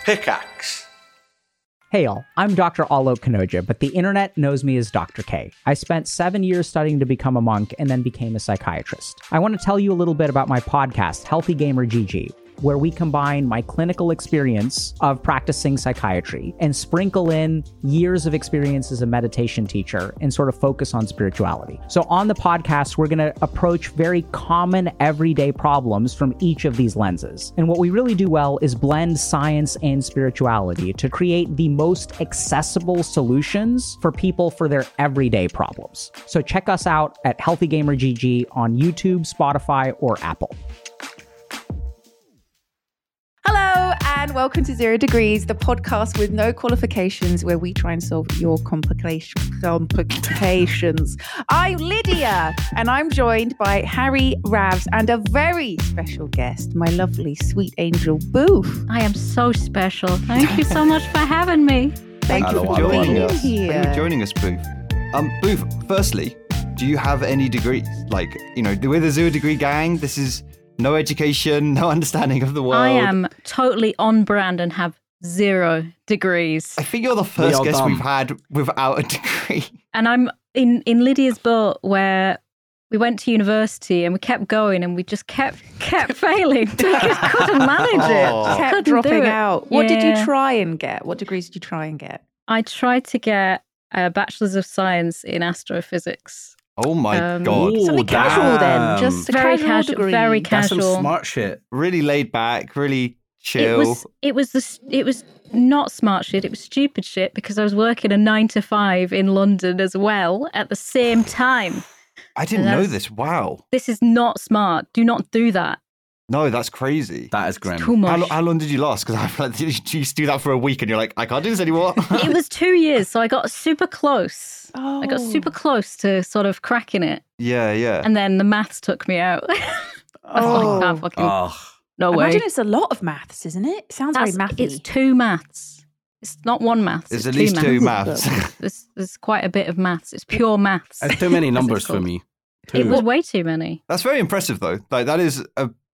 Pickaxe. Hey y'all, I'm Dr. Alok Kanoja, but the internet knows me as Dr. K. I spent 7 years studying to become a monk and then became a psychiatrist. I want to tell you a little bit about my podcast, Healthy Gamer GG, where we combine my clinical experience of practicing psychiatry and sprinkle in years of experience as a meditation teacher and sort of focus on spirituality. So on the podcast, we're going to approach very common everyday problems from each of these lenses. And what we really do well is blend science and spirituality to create the most accessible solutions for people for their everyday problems. So check us out at Healthy Gamer GG on YouTube, Spotify, or Apple. Hello and welcome to 0 Degrees, the podcast with no qualifications where we try and solve your complications. I'm Lydia and I'm joined by Harry, Ravs and a very special guest, my lovely sweet angel Boof. I am so special. Thank you so much for having me. Thank you for joining us. here. Thank you for joining us, Boof. Boof, firstly, do you have any degrees? Like, you know, we're the 0 Degree gang. This is no education, no understanding of the world. I am totally on brand and have 0 degrees. I think you're the first guest we've had without a degree. And I'm in Lydia's boat where we went to university and we kept going and we just kept failing. We just couldn't manage it. Kept Couldn't dropping do it. out. What did you Yeah. try and get? What degrees did you try and get? I tried to get a Bachelor's of Science in Astrophysics. Oh my God. Something casual then. Just a Very casual casual, degree. very That's casual. some smart shit. Really laid back, really chill. It was not smart shit. It was stupid shit because I was working a 9 to 5 in London as well at the same time. I didn't know this. Wow. This is not smart. Do not do that. No, that's crazy. That is grim. Too much. How long did you last? Because I feel like you used to do that for a week and you're like, I can't do this anymore. It was 2 years, so I got super close. Oh. I got super close to sort of cracking it, Yeah. and then the maths took me out. I was like, can't fucking, Oh, no I way. imagine it's a lot of maths, isn't it? It sounds very mathy. It's 2 maths. It's not 1 maths. There's it's at least 2 maths. maths. There's quite a bit of maths. It's pure maths. that's too many numbers for called. me. It was way too many. That's very impressive, though. Like that is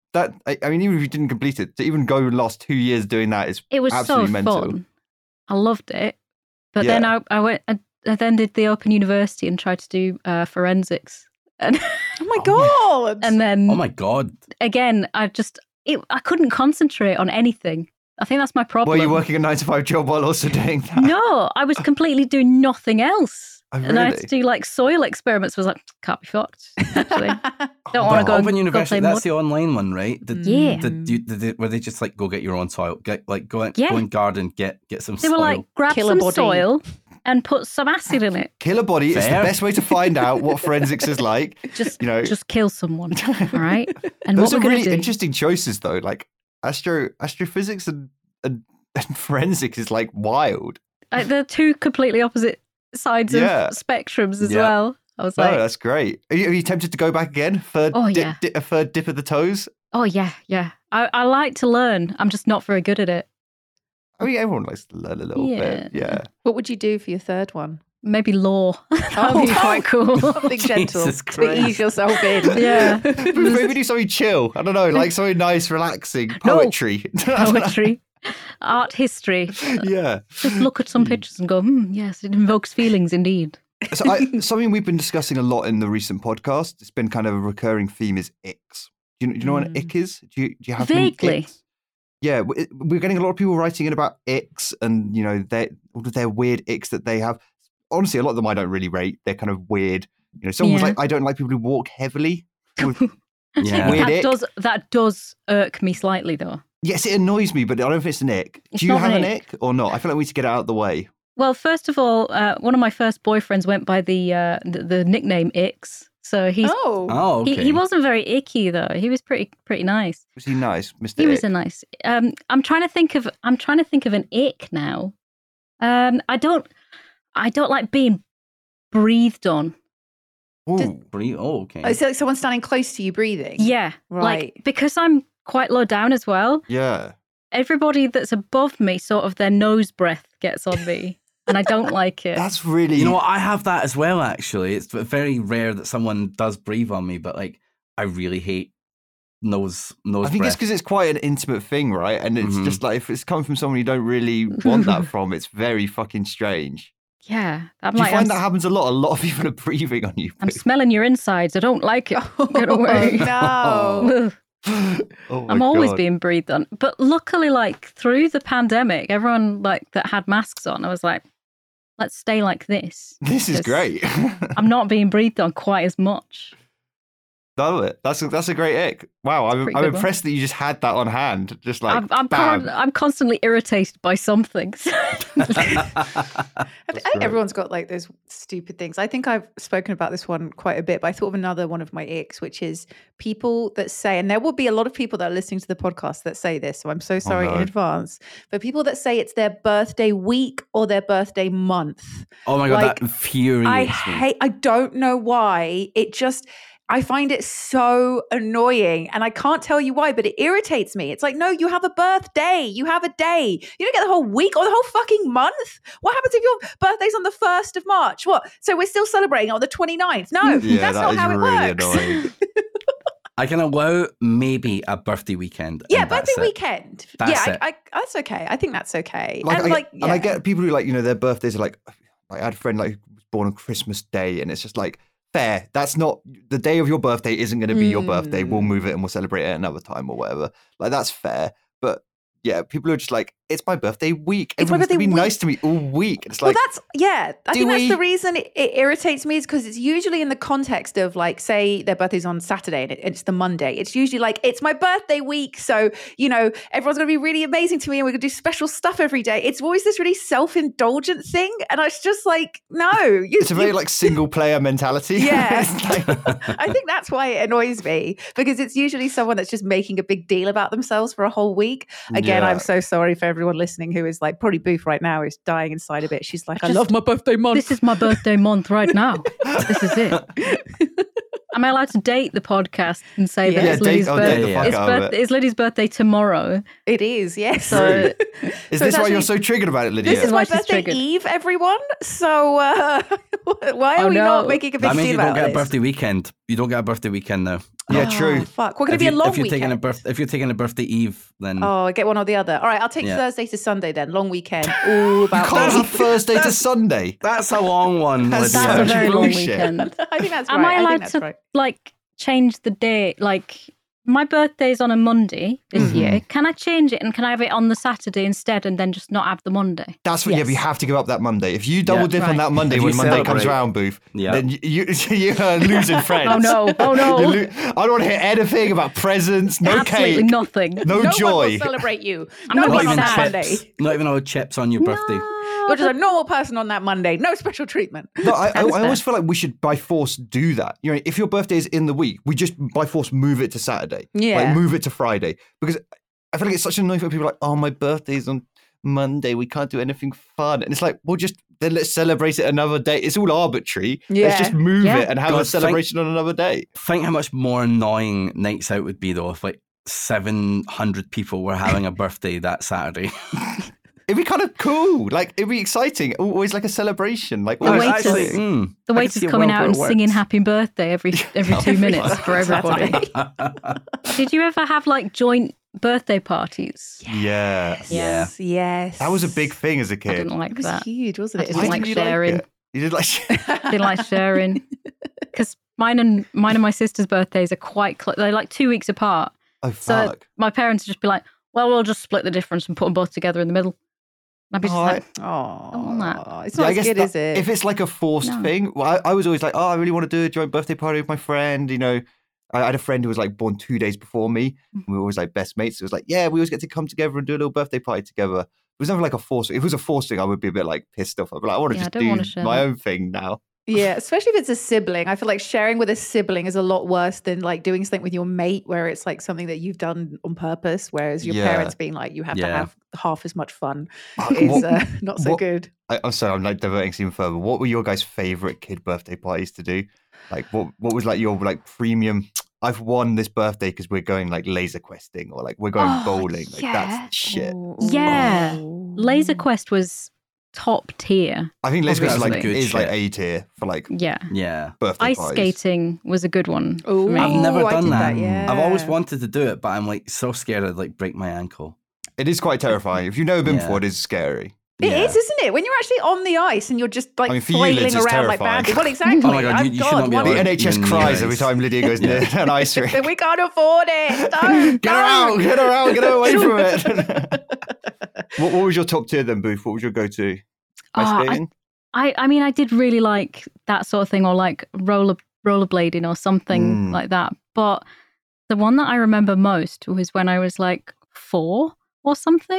I mean, even if you didn't complete it, to even go last 2 years doing that is It was absolutely so mental. fun. I loved it. But Yeah. then I went. I then did the Open University and tried to do forensics. And Oh my God. and then Oh my God. again, I couldn't concentrate on anything. I think that's my problem. Were you working a 9 to 5 job while also doing that? No, I was completely doing nothing else. Oh, And I had really? to do like soil experiments. I was like, can't be fucked, actually. Don't want to go Open and University, go play that's the online one, right? Yeah. Where they just like go get your own soil, go Yeah. and garden, get some They soil. were like, grab Kill a some body. soil and put some acid in it. Kill a body is the Fair. best way to find out what forensics is like. Just, You know, just kill someone, all right? And those what are we're going really to do... interesting choices, though. Like astrophysics and forensics is like wild. Like, they're 2 completely opposite sides Yeah. of spectrums as Yeah. well. I was Oh, like, that's great. Are you tempted to go back again? Oh, yeah. A third dip of the toes? oh, yeah. I like to learn. I'm just not very good at it. I mean, everyone likes to learn a little bit. Yeah. What would you do for your third one? Maybe law. That would be wow. quite cool. Something gentle Jesus to Christ. ease yourself in. Yeah. Maybe do something chill. I don't know, like something nice, relaxing, No. poetry. Poetry, art history. Yeah. Just look at some pictures and go, yes, it invokes feelings indeed. So something we've been discussing a lot in the recent podcast, it's been kind of a recurring theme, is icks. Do you know what an ick is? Do you have many Vaguely. icks? Yeah, we're getting a lot of people writing in about icks and, you know, all of their weird icks that they have. Honestly, a lot of them I don't really rate. They're kind of weird. You know, someone was Yeah. like, I don't like people who walk heavily. Yeah. Weird ick. That does irk me slightly, though. Yes, it annoys me, but I don't know if it's an ick. It's Do you not have an an ick or not? I feel like we need to get it out of the way. Well, first of all, one of my first boyfriends went by the nickname Ix. So he's Oh, okay. he wasn't very icky though. He was pretty nice. Was he nice, Mr. He was Ick? a nice. I'm trying to think of an ick now. I don't like being breathed on. Ooh. Oh, okay. Oh, it's like someone standing close to you breathing. Yeah, Right. like because I'm quite low down as well. Yeah. Everybody that's above me, sort of their nose breath gets on me, and I don't like it. That's really... You know what? I have that as well, actually. It's very rare that someone does breathe on me, but like, I really hate nose I think it's breath. because it's quite an intimate thing, right? And it's just like, if it's coming from someone you don't really want that from, it's very fucking strange. Yeah. I'm Do you like, find that happens a lot? A lot of people are breathing on you. I'm smelling your insides. I don't like it. Get away. No. Oh my I'm always God. being breathed on. But luckily, like through the pandemic, everyone like that had masks on, I was like, let's stay like this. This is Because great. I'm not being breathed on quite as much. Love it. That's a great ick. Wow, I'm Pretty good one. impressed that you just had that on hand. Just like I'm bam. constantly irritated by some things. I think everyone's got like those stupid things. I think I've spoken about this one quite a bit, but I thought of another one of my icks, which is people that say, and there will be a lot of people that are listening to the podcast that say this, so I'm so sorry in no. advance, but people that say it's their birthday week or their birthday month. Oh my God, Like, that infuriates me. I don't know why. I find it so annoying and I can't tell you why, but it irritates me. It's like, no, you have a birthday. You have a day. You don't get the whole week or the whole fucking month. What happens if your birthday's on the 1st of March? What? So we're still celebrating on the 29th? No, Yeah, that's that not is how it really works. annoying. I can allow maybe a birthday weekend. Yeah, and that's birthday it. weekend. That's yeah, it. I that's okay. I think that's okay. And I get people who like, their birthdays are like I had a friend like who was born on Christmas Day, and it's just like, fair. That's not the day of your birthday. Isn't going to be your birthday. We'll move it and we'll celebrate it another time or whatever. Like that's fair. But yeah, people are just like, it's my birthday week. It's my Everyone's birthday gonna be week. nice to me all week. It's Well, like, I think that's we- the reason it irritates me is because it's usually in the context of like, say their birthday's on Saturday and it's the Monday. It's usually like, it's my birthday week. So, everyone's going to be really amazing to me and we're going to do special stuff every day. It's always this really self-indulgent thing. And it's just like, no. it's a very like single player mentality. Yeah. It's like- I think that's why it annoys me because it's usually someone that's just making a big deal about themselves for a whole week. Again, Yeah. I'm so sorry for everyone listening who is like, probably Booth right now is dying inside a bit. She's like, I love my birthday month. This is my birthday month right now. This is it. Am I allowed to date the podcast and say that Yeah, it's Lydia's date birthday? the fuck out of it. It's Lydia's birthday tomorrow. It is, yes. So Is So this it's why you're actually- so triggered about it, Lydia? This is why my she's birthday triggered. Eve, everyone. So why are Oh, we no. not making a big That means deal you don't about get a this? birthday weekend. You don't get a birthday weekend now. Yeah, Oh, true. fuck. We're going to be a long if you're weekend. if you're taking a birthday eve, then Oh, I get one or the other. All right, I'll take Yeah. Thursday to Sunday then. Long weekend. All about Can't me. have Thursday to Sunday. that's a long one. That's Lydia. that's a such very long bullshit. weekend. I think that's right. Am I think allowed that's to right. like change the day? Like my birthday's on a Monday this year. Can I change it and can I have it on the Saturday instead and then just not have the Monday? That's what. Yeah, but you Yes. have to give up that Monday. If you double dip on Right. that Monday If when you Monday comes celebrate. around, Booth, Yeah. then you're losing friends. Oh no! Oh no! I don't want to hear anything about presents. No Absolutely cake. nothing. No No one joy. will celebrate you. I'm no not one even on that chips. Monday. Not even all chips on your birthday. You're just a normal person on that Monday. No special treatment. No, I That's always fair. feel like we should by force do that. If your birthday is in the week, we just by force move it to Saturday. Yeah. Like move it to Friday. Because I feel like it's such an annoying for people like, oh, my birthday's on Monday. We can't do anything fun. And it's like, well, then let's celebrate it another day. It's all arbitrary. Yeah. Let's just move Yeah. it and have God, a celebration on another day. Think how much more annoying nights out would be though if like 700 people were having a birthday that Saturday. It'd be kind of cool. Like, it'd be exciting. Always like a celebration. Like, The always waiters- exciting. The I can waiter's see a coming world out where and it works. singing "Happy Birthday" every 2 minutes for everybody. Saturday. Did you ever have like joint birthday parties? Yeah. Yeah. Yes. That was a big thing as a I kid. didn't like It was that. huge, wasn't I it? didn't Why like didn't you sharing. it? You did like Didn't like sharing because mine and my sister's birthdays are quite close. They're like 2 weeks apart. Oh, So fuck. my parents would just be like, "Well, we'll just split the difference and put them both together in the middle." And I'd be just Oh, like, Oh, that. it's not as good, is it? If it's like a forced No. thing, well, I was always like, oh, I really want to do a joint birthday party with my friend. I had a friend who was like born 2 days before me. And we were always like best mates. It was like, yeah, we always get to come together and do a little birthday party together. It was never like a force. If it was a forced thing, I would be a bit like pissed off. I'd be like, I want to Yeah, I just don't wanna do share my that. own thing now. Yeah, especially if it's a sibling. I feel like sharing with a sibling is a lot worse than like doing something with your mate where it's like something that you've done on purpose, whereas your Yeah. parents being like, you have to Yeah. have half as much fun What- is not so what- good. I'm sorry, I'm like diverting this even further. What were your guys' favorite kid birthday parties to do? Like, what was like your like premium? I've won this birthday because we're going like laser questing or like we're going Oh, bowling. Like yeah. that's shit. Yeah. Ooh. Laser Quest was top tier. I think Liz Quest Obviously. is like A tier for like Yeah. birthday Ice parties. skating was a good one for me. I've never I done did that. yeah. I've always wanted to do it, but I'm like so scared I'd like break my ankle. It is quite terrifying. If you've never been Yeah. before, it is scary. It Yeah. is, isn't it? When you're actually on the ice and you're just like I mean, for you, flailing Liz, it's around like terrifying. badly. Well, exactly. Oh my God, you should not be what- The allowed- NHS Even cries near every ice. time Lydia goes near an ice rink. We can't afford it. Don't, Get her out! Get her out! Get her away from it! What was your top tier then, Booth? What was your go-to? Ice skating? I mean, I did really like that sort of thing, or like rollerblading or something like that. But the one that I remember most was when I was like 4 or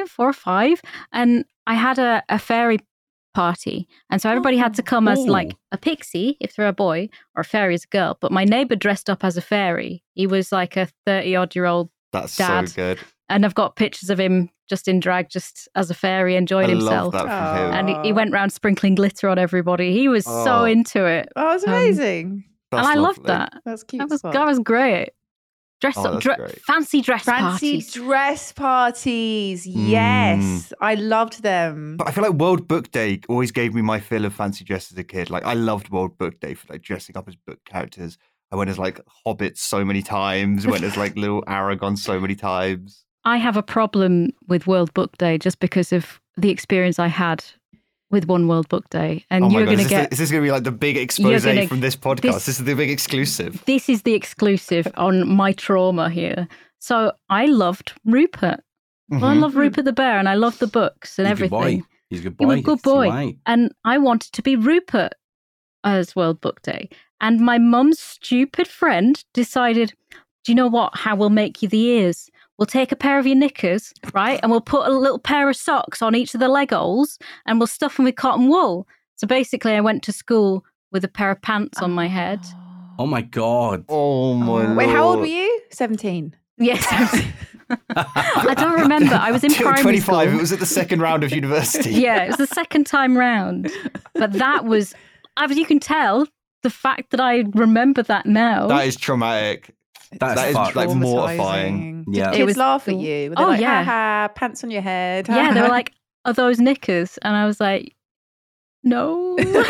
5, and I had a fairy party, and so everybody had to come as like a pixie if they're a boy, or a fairy as a girl. But my neighbor dressed up as a fairy. He was like a 30-odd-year-old That's dad. so good. And I've got pictures of him just in drag, just as a fairy, enjoying I himself. love that from him. And he went around sprinkling glitter on everybody. He was so Oh. into it. Oh, it's amazing. That's and I loved lovely. that. That's cute. That was great. Dress Oh, up, that's great. fancy dress Fancy parties. dress parties. Yes. I loved them. But I feel like World Book Day always gave me my fill of fancy dress as a kid. Like I loved World Book Day for like dressing up as book characters. I went as like hobbits so many times. Went as like little Aragon so many times. I have a problem with World Book Day just because of the experience I had with one World Book Day. And Oh my you're God, going to is this going to be like the big expose gonna- from this podcast? This is the big exclusive. This is the exclusive on my trauma here. So I loved Rupert. Well, I love Rupert the Bear, and I love the books and He's a good everything. boy. He's a good He boy. was a good See boy. why. And I wanted to be Rupert as World Book Day. And my mum's stupid friend decided, do you know what? How we'll make you the ears? We'll take a pair of your knickers, right? And we'll put a little pair of socks on each of the leg holes and we'll stuff them with cotton wool. So basically, I went to school with a pair of pants on my head. Oh my God. Oh my Wait, how old Lord. were you? 17. Yes. I don't remember. I was in primary 25. school. It was at the second round of university. Yeah, it was the second time round. But that was, as you can tell, the fact that I remember that now. That is traumatic. That is fucked. like Traumatising. mortifying. Did Yeah. kids It was laugh at the- you? Were they Oh, like, yeah. ha, pants on your head. Yeah, they were like, are those knickers? And I was like, no. no.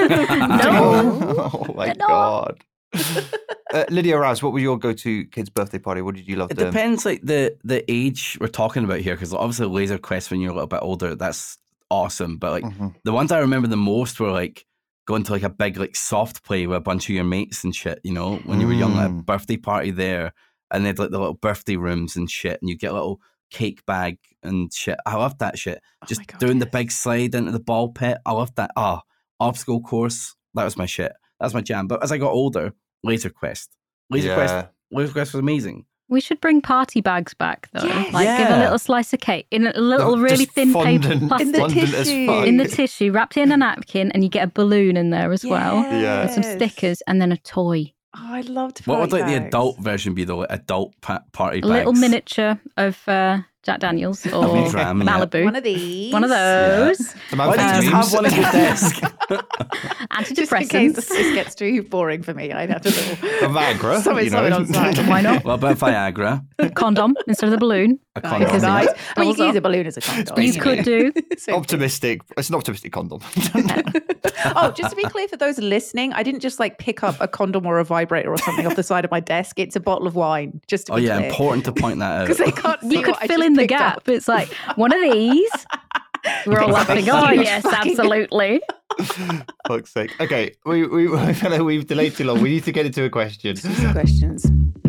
Oh my No. God. Lydia Rouse, what was your go-to kids' birthday party? What did you love It doing? depends, like the age we're talking about here, because obviously Laser Quest when you're a little bit older, that's awesome. But like Mhm. the ones I remember the most were like going to like a big like soft play with a bunch of your mates and shit. You know, when you were young, like a birthday party there, and they'd like the little birthday rooms and shit, and you get a little cake bag and shit. I loved that shit. Just my God, doing the yes. big slide into the ball pit. I loved that. Obstacle course. That was my shit. That's my jam. But as I got older, Laser Quest. Laser Quest was amazing. We should bring party bags back, though. Yes. Like, give a Yeah. little slice of cake in a little really Just thin paper fondant- plastic. In the fondant as tissue. fuck. In the tissue, wrapped in a napkin, and you get a balloon in there as well. Yeah. And some stickers, and then a toy. Oh, I loved What would party like the bags. adult version be though? Like adult party A bags. little miniature of Jack Daniels or Lovely dram in it. Malibu. One of these. One of those. The man Why from don't you just Dreams. have one at your desk? Just in case this Antidepressants. gets too boring for me, I'd have to A Viagra, something you know. on side. Why not? What about Viagra? Condom instead of the balloon. A Nice, condom. nice. yeah. Well, you Doubles can use up. a balloon as a condom. You know. could do. Same thing. Optimistic. It's an optimistic condom. Oh, just to be clear for those listening, I didn't just like pick up a condom or a vibrator or something off the side of my desk. It's a bottle of wine, just to Oh be yeah, clear. important to point that out. Because they can't see You could what I fill just in the picked gap. up. It's like one of these. We're all laughing. Oh Huge yes, fucking- absolutely. Fuck's sake. Okay, I feel like we've delayed too long. We need to get into a question. Questions.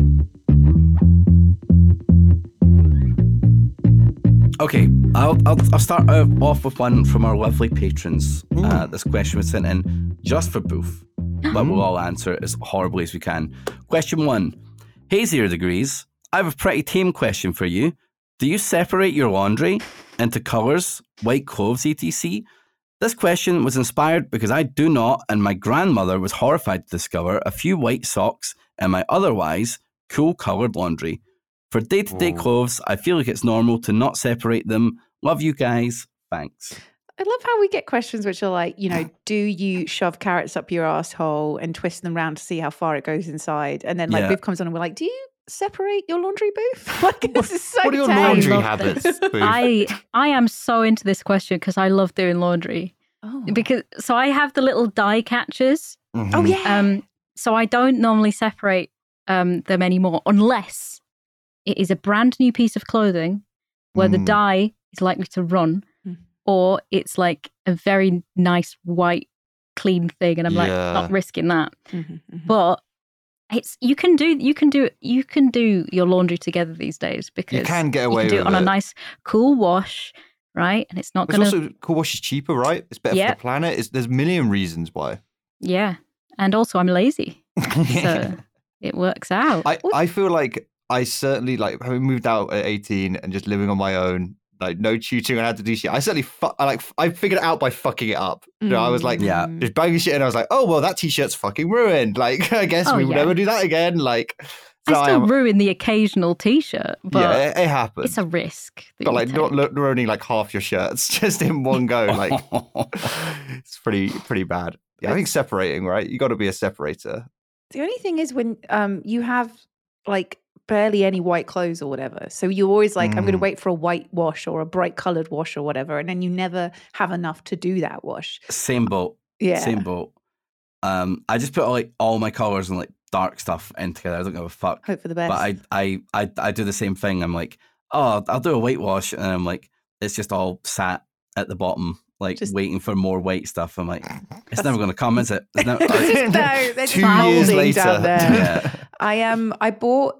Okay, I'll start off with one from our lovely patrons. This question was sent in just for Booth, but we'll all answer it as horribly as we can. Question 1. Hey 0 Degrees, I have a pretty tame question for you. Do you separate your laundry into colours, white clothes, etc.? This question was inspired because I do not, and my grandmother was horrified to discover a few white socks in my otherwise cool coloured laundry. For day-to-day clothes, I feel like it's normal to not separate them. Love you guys. Thanks. I love how we get questions which are like, you know, do you shove carrots up your asshole and twist them around to see how far it goes inside? And then like Yeah. Viv comes on and we're like, do you separate your laundry booth? Like, this is so What are your tame. laundry love habits, this. Booth? I am so into this question because I love doing laundry. Oh. So I have the little die catchers. Mhm. Oh, yeah. So I don't normally separate them anymore unless it is a brand new piece of clothing where the dye is likely to run, or it's like a very nice white clean thing, and I'm like not risking that. But you can do your laundry together these days because You can get away you can do with it on it. a nice cool wash, right? And it's not It's going to also cool wash is cheaper, right? It's better for the planet. There's a million reasons why. Yeah. And also I'm lazy. So it works out. I feel like I certainly, like, having moved out at 18 and just living on my own, like no tutoring on how to do shit. I certainly I figured it out by fucking it up. You know, I was like, just banging shit, and I was like, oh well, that t-shirt's fucking ruined. Like, I guess we will never do that again. Like, so I still ruin the occasional t-shirt, but yeah, it happens. it's a risk. But like not ruining like half your shirts just in one go. Like, it's pretty bad. Yeah, I think separating, right? You got to be a separator. The only thing is when you have like barely any white clothes or whatever. So you're always like, I'm going to wait for a white wash or a bright colored wash or whatever. And then you never have enough to do that wash. Same boat. Yeah. Same boat. I just put all my colors and like dark stuff in together. I don't give a fuck. Hope for the best. But I do the same thing. I'm like, oh, I'll do a white wash, and I'm like, it's just all sat at the bottom, like just waiting for more white stuff. I'm like, it's never going to come, is it? It's never, they're 2 years later. down there. Yeah. I bought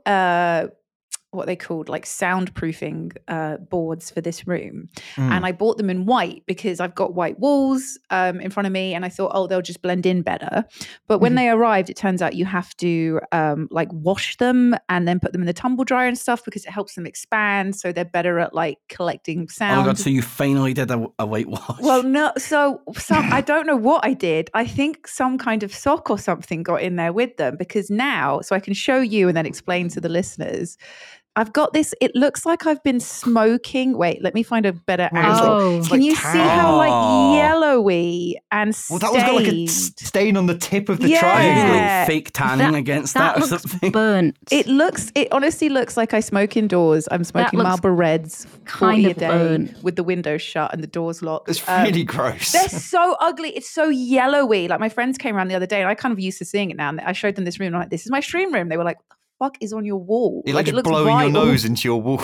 what they called like soundproofing boards for this room, and I bought them in white because I've got white walls in front of me, and I thought, oh, they'll just blend in better. But when they arrived, it turns out you have to like wash them and then put them in the tumble dryer and stuff because it helps them expand, so they're better at like collecting sound. Oh my god! So you finally did a white wash? Well, no. So I don't know what I did. I think some kind of sock or something got in there with them because now, so I can show you and then explain to the listeners. I've got this. It looks like I've been smoking. Wait, let me find a better angle. Oh. Can you see how like yellowy and Well, stained? that one's got like a stain on the tip of the Yeah. triangle. like fake tanning against that or looks something. burnt. It honestly looks like I smoke indoors. I'm smoking looks Marlboro Reds, 40 kind a of day, burnt. with the windows shut and the doors locked. It's really gross. They're so ugly. It's so yellowy. Like my friends came around the other day, and I kind of used to seeing it now. And I showed them this room. And I'm like, this is my stream room. They were like, what the fuck is on your wall? You're like it looks blowing your white. nose into your wall.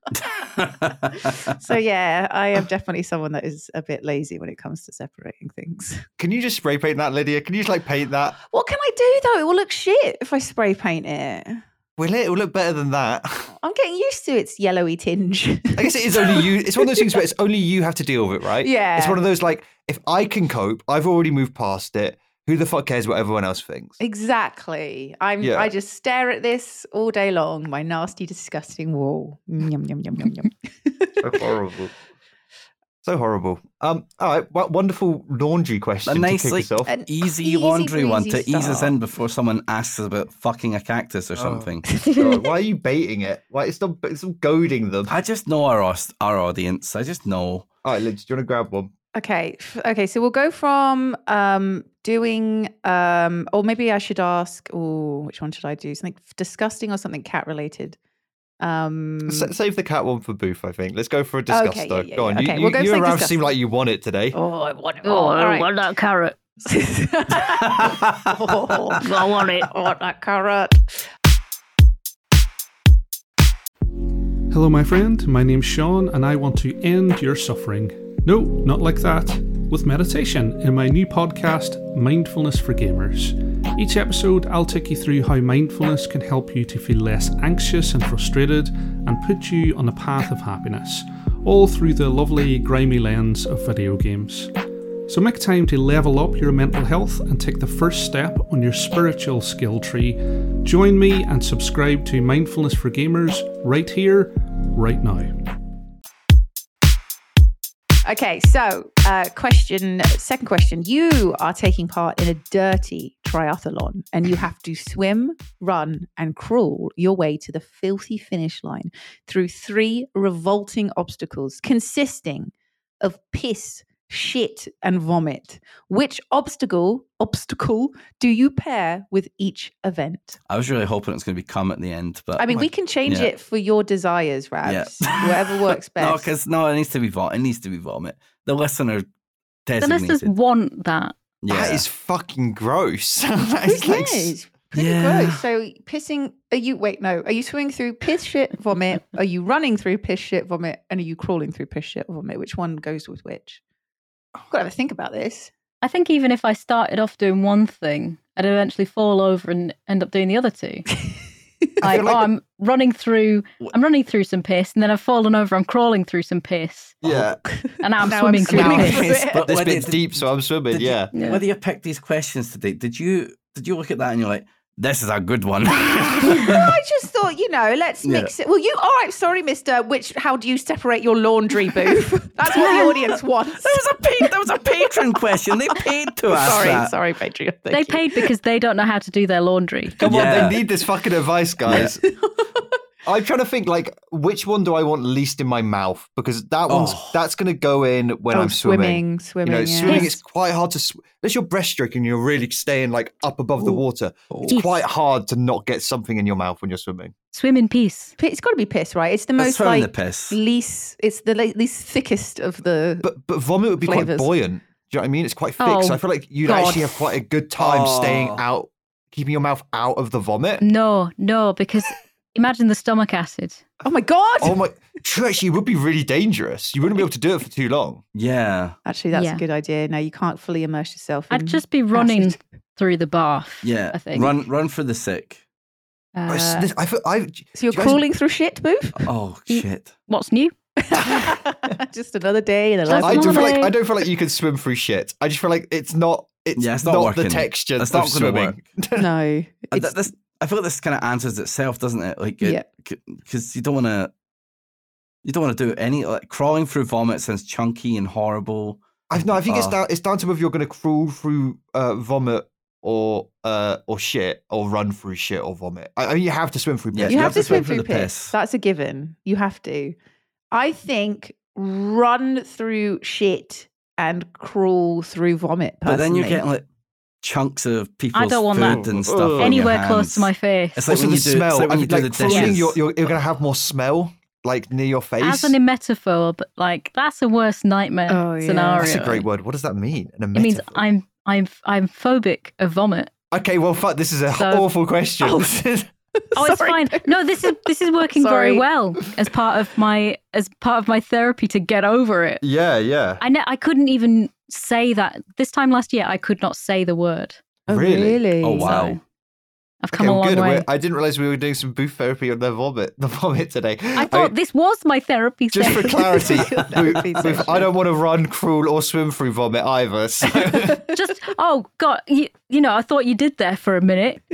So yeah, I am definitely someone that is a bit lazy when it comes to separating things. Can you just spray paint that, Lydia? Can you just like paint that? What can I do though? It will look shit if I spray paint it. Will it? It will look better than that. I'm getting used to its yellowy tinge. I guess it is only you. It's one of those things where it's only you have to deal with it, right? Yeah. It's one of those like, if I can cope, I've already moved past it. Who the fuck cares what everyone else thinks? Exactly. Yeah. I just stare at this all day long, my nasty, disgusting wall. Yum, yum, yum, yum, yum. So horrible. So horrible. All right. Well, wonderful laundry question A nice, to kick like, us off. An easy laundry one to breezy ease us start. in before someone asks us about fucking a cactus or something. God, why are you baiting it? Why it's not goading them? I just know our audience. I just know. All right, Liz, do you want to grab one? Okay. So we'll go from doing, or maybe I should ask, which one should I do? Something disgusting or something cat related? Save the cat one for Booth, I think. Let's go for a disgust, Okay, though. yeah, Go on. okay, we'll go You for around disgust. seem like you want it today. Oh, I want it. Oh, all I right. want that carrot. Oh, I want it. I want that carrot. Hello, my friend. My name's Sean, and I want to end your suffering. No, not like that. With meditation in my new podcast, Mindfulness for Gamers. Each episode, I'll take you through how mindfulness can help you to feel less anxious and frustrated and put you on a path of happiness, all through the lovely, grimy lens of video games. So make time to level up your mental health and take the first step on your spiritual skill tree. Join me and subscribe to Mindfulness for Gamers right here, right now. Okay, so second question. You are taking part in a dirty triathlon and you have to swim, run, and crawl your way to the filthy finish line through 3 revolting obstacles consisting of piss shit, and vomit. Which obstacle do you pair with each event? I was really hoping it's going to be cum at the end, but I mean, we can change it for your desires, Rabs. Whatever works best. it needs to be vomit. It needs to be vomit. The listener The designated. listeners want that. That is fucking gross. That Who is like cares? Pretty gross. So pissing, are you swimming through piss, shit, vomit? Are you running through piss, shit, vomit? And are you crawling through piss, shit, vomit? Which one goes with which? I've got to have a think about this. I think even if I started off doing one thing, I'd eventually fall over and end up doing the other two. I'm running through some piss, and then I've fallen over. I'm crawling through some piss. Yeah. And now I'm Now swimming I'm through swimming piss. through it. But This whether- bit's deep, so I'm swimming. Yeah. Whether you picked these questions today, did you look at that and you're like, this is a good one? I just thought, let's mix it. Well, all right, sorry, mister. How do you separate your laundry, Booth? That's what the audience wants. That was a patron question. They paid to ask that. Sorry, Patreon. They paid because they don't know how to do their laundry. Come on, Yeah. they need this fucking advice, guys. I'm trying to think, like, which one do I want least in my mouth? Because that's going to go in when I'm swimming. Swimming, yeah. Swimming is quite hard to. Unless you're breaststroking, you're really staying like up above the water. It's quite hard to not get something in your mouth when you're swimming. Swim in peace. It's got to be piss, right? It's the Let's most throw in like the piss. least. It's the least thickest of the. But vomit would be Flavours. quite buoyant. Do you know what I mean? It's quite thick, Oh, so I feel like you'd God. actually have quite a good time staying Oh. out, keeping your mouth out of the vomit. No, because imagine the stomach acid. Oh my god! Oh my! Actually, it would be really dangerous. You wouldn't be able to do it for too long. Yeah. Actually, that's Yeah. a good idea. No, you can't fully immerse yourself. I'd in just be running acid. through the bath. Yeah. I think. Run for the sick. I feel, So you're do you guys- crawling through shit, Booth? Oh, shit. What's new? Just another day in the life. I Just don't feel another- like I don't feel like you can swim through shit. I just feel like it's not not not working. the texture It's of not gonna swimming. No, it's, I feel like this kind of answers itself, doesn't it? Like, Yeah. because you don't want to do any like crawling through vomit sounds chunky and horrible. I think it's down to whether you're going to crawl through vomit or shit, or run through shit or vomit. I mean, you have to swim through Yeah, piss. you you have to swim through through the piss. piss. That's a given. You have to. I think run through shit and crawl through vomit. But then you're personally. getting like chunks of people's don't want food that and stuff. on your Anywhere close hands. to my face. It's like Also, when the you do, smell. it's like when you do the like swimming, dishes. you're going to have more smell, like near your face. As an emetophile, but like that's a worse nightmare Oh, yeah. scenario. That's a great word. What does that mean? It means I'm phobic of vomit. Okay, well, fuck. This is an So- awful question. Oh, it's Sorry. fine. No, this is working Sorry. very well as part of my therapy to get over it. yeah. I couldn't even say that this time last year. I could not say the word. Oh, Really? really? Oh wow! So I've come Okay, a long good. way. I didn't realize we were doing some booth therapy on the vomit today. I thought this was my therapy just for session. clarity, Therapy session. I don't want to run, crawl, or swim through vomit either. So. Just God, you know, I thought you did there for a minute.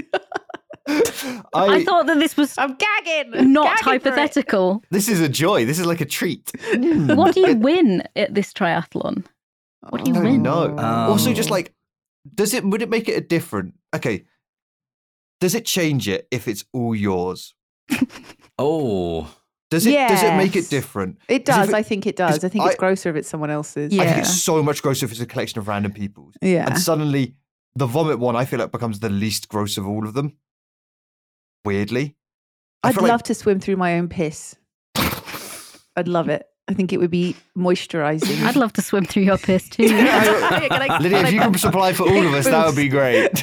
I thought that this was I'm gagging. not Gagging for it. hypothetical. this is a joy. This is like a treat. What do you win at this triathlon? What do you I don't win? know. Um, Also, just like, would it make it a different? Okay, does it change it if it's all yours? Oh, Does it make it Yes. different? It 'Cause if does. I think it does. 'cause I think it's grosser if it's someone else's. Yeah. I think it's so much grosser if it's a collection of random people's. Yeah. And suddenly, the vomit one, I feel like becomes the least gross of all of them. Weirdly, I I'd feel love like- to swim through my own piss. I'd love it. I think it would be moisturizing. I'd love to swim through your piss too. Lydia, if you can supply for all of us, that would be great.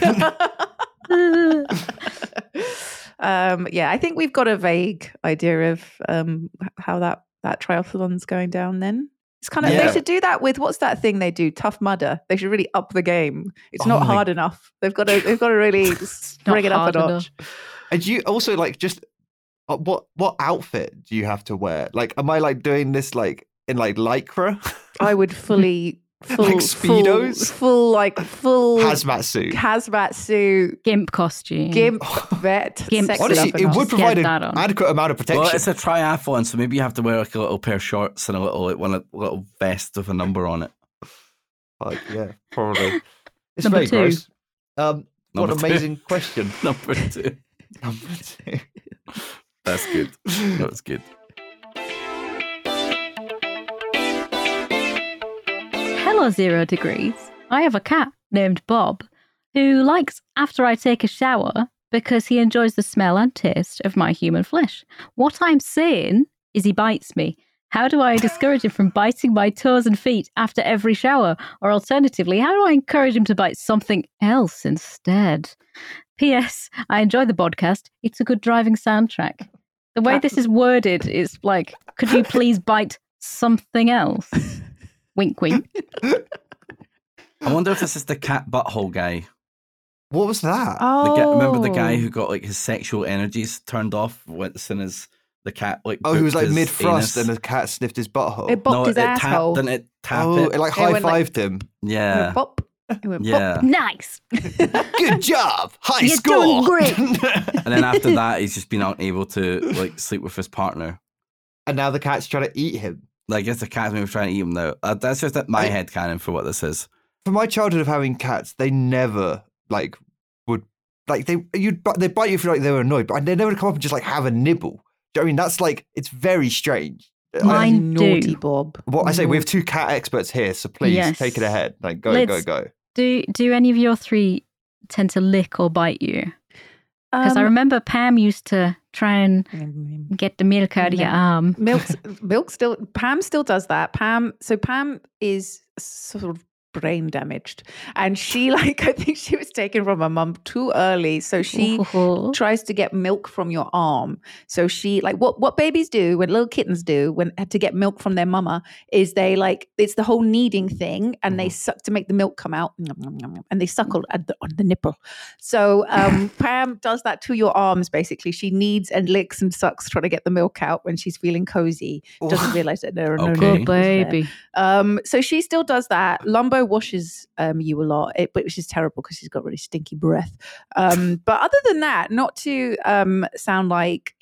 Yeah, I think we've got a vague idea of how that triathlon's going down then. It's kind of Yeah. they should do that with what's that thing they do? Tough Mudder. They should really up the game. It's Oh not my- hard enough. They've got to really bring it up a hard enough. notch. And you also like just what outfit do you have to wear? Like, am I like doing this like in like lycra, I would full Speedos? full hazmat suit? hazmat suit, Gimp costume. gimp, vet, Gimp. sex Honestly, up a it notch. would provide Get an that on. adequate amount of protection. well, it's a triathlon, so maybe you have to wear like a little pair of shorts and a little vest with a number on it. Like, yeah, probably. It's Number very two. gross. What Number an two. amazing question. Number 2. Number two. That's good. That was good. Hello, 0 Degrees. I have a cat named Bob who likes after I take a shower because he enjoys the smell and taste of my human flesh. What I'm saying is he bites me. How do I discourage him from biting my toes and feet after every shower? Or alternatively, how do I encourage him to bite something else instead? P.S. I enjoy the podcast. It's a good driving soundtrack. The way this is worded is like, could you please bite something else? Wink, wink. I wonder if this is the cat butthole guy. What was that? Remember the guy who got like his sexual energies turned off as soon as the cat like he was like his mid-thrust anus. and the cat sniffed his butthole. It bopped his asshole. Didn't it tap Oh, it? it like It went high-fived him. Yeah. Bop. It went Yeah. Nice. Good job! High You're score! doing great. And then after that, he's just been unable to like sleep with his partner. And now the cat's trying to eat him. Like, I guess the cat's maybe trying to eat him now. That's just my headcanon for what this is. For my childhood of having cats, they never like would like they bite you if like they were annoyed, but they never would come up and just like have a nibble. Do you know what I mean? That's like it's very strange. Mine Naughty do. Bob. What I say, we have 2 cat experts here, so please Yes. take it ahead. Like go. Do any of your 3 tend to lick or bite you? Because I remember Pam used to try and get the milk out of your arm. Pam still does that. Pam is sort of brain damaged, and she I think she was taken from her mum too early, so she tries to get milk from your arm. So she like what babies do, when little kittens do when to get milk from their mama, is they like it's the whole kneading thing, and they suck to make the milk come out, and they suckle on the nipple. So Pam does that to your arms. Basically, she kneads and licks and sucks trying to get the milk out when she's feeling cozy. Doesn't realize that there are no Okay. nipples there. Baby. So she still does that. Lumbo washes you a lot, which is terrible because she's got really stinky breath. But other than that, not to sound like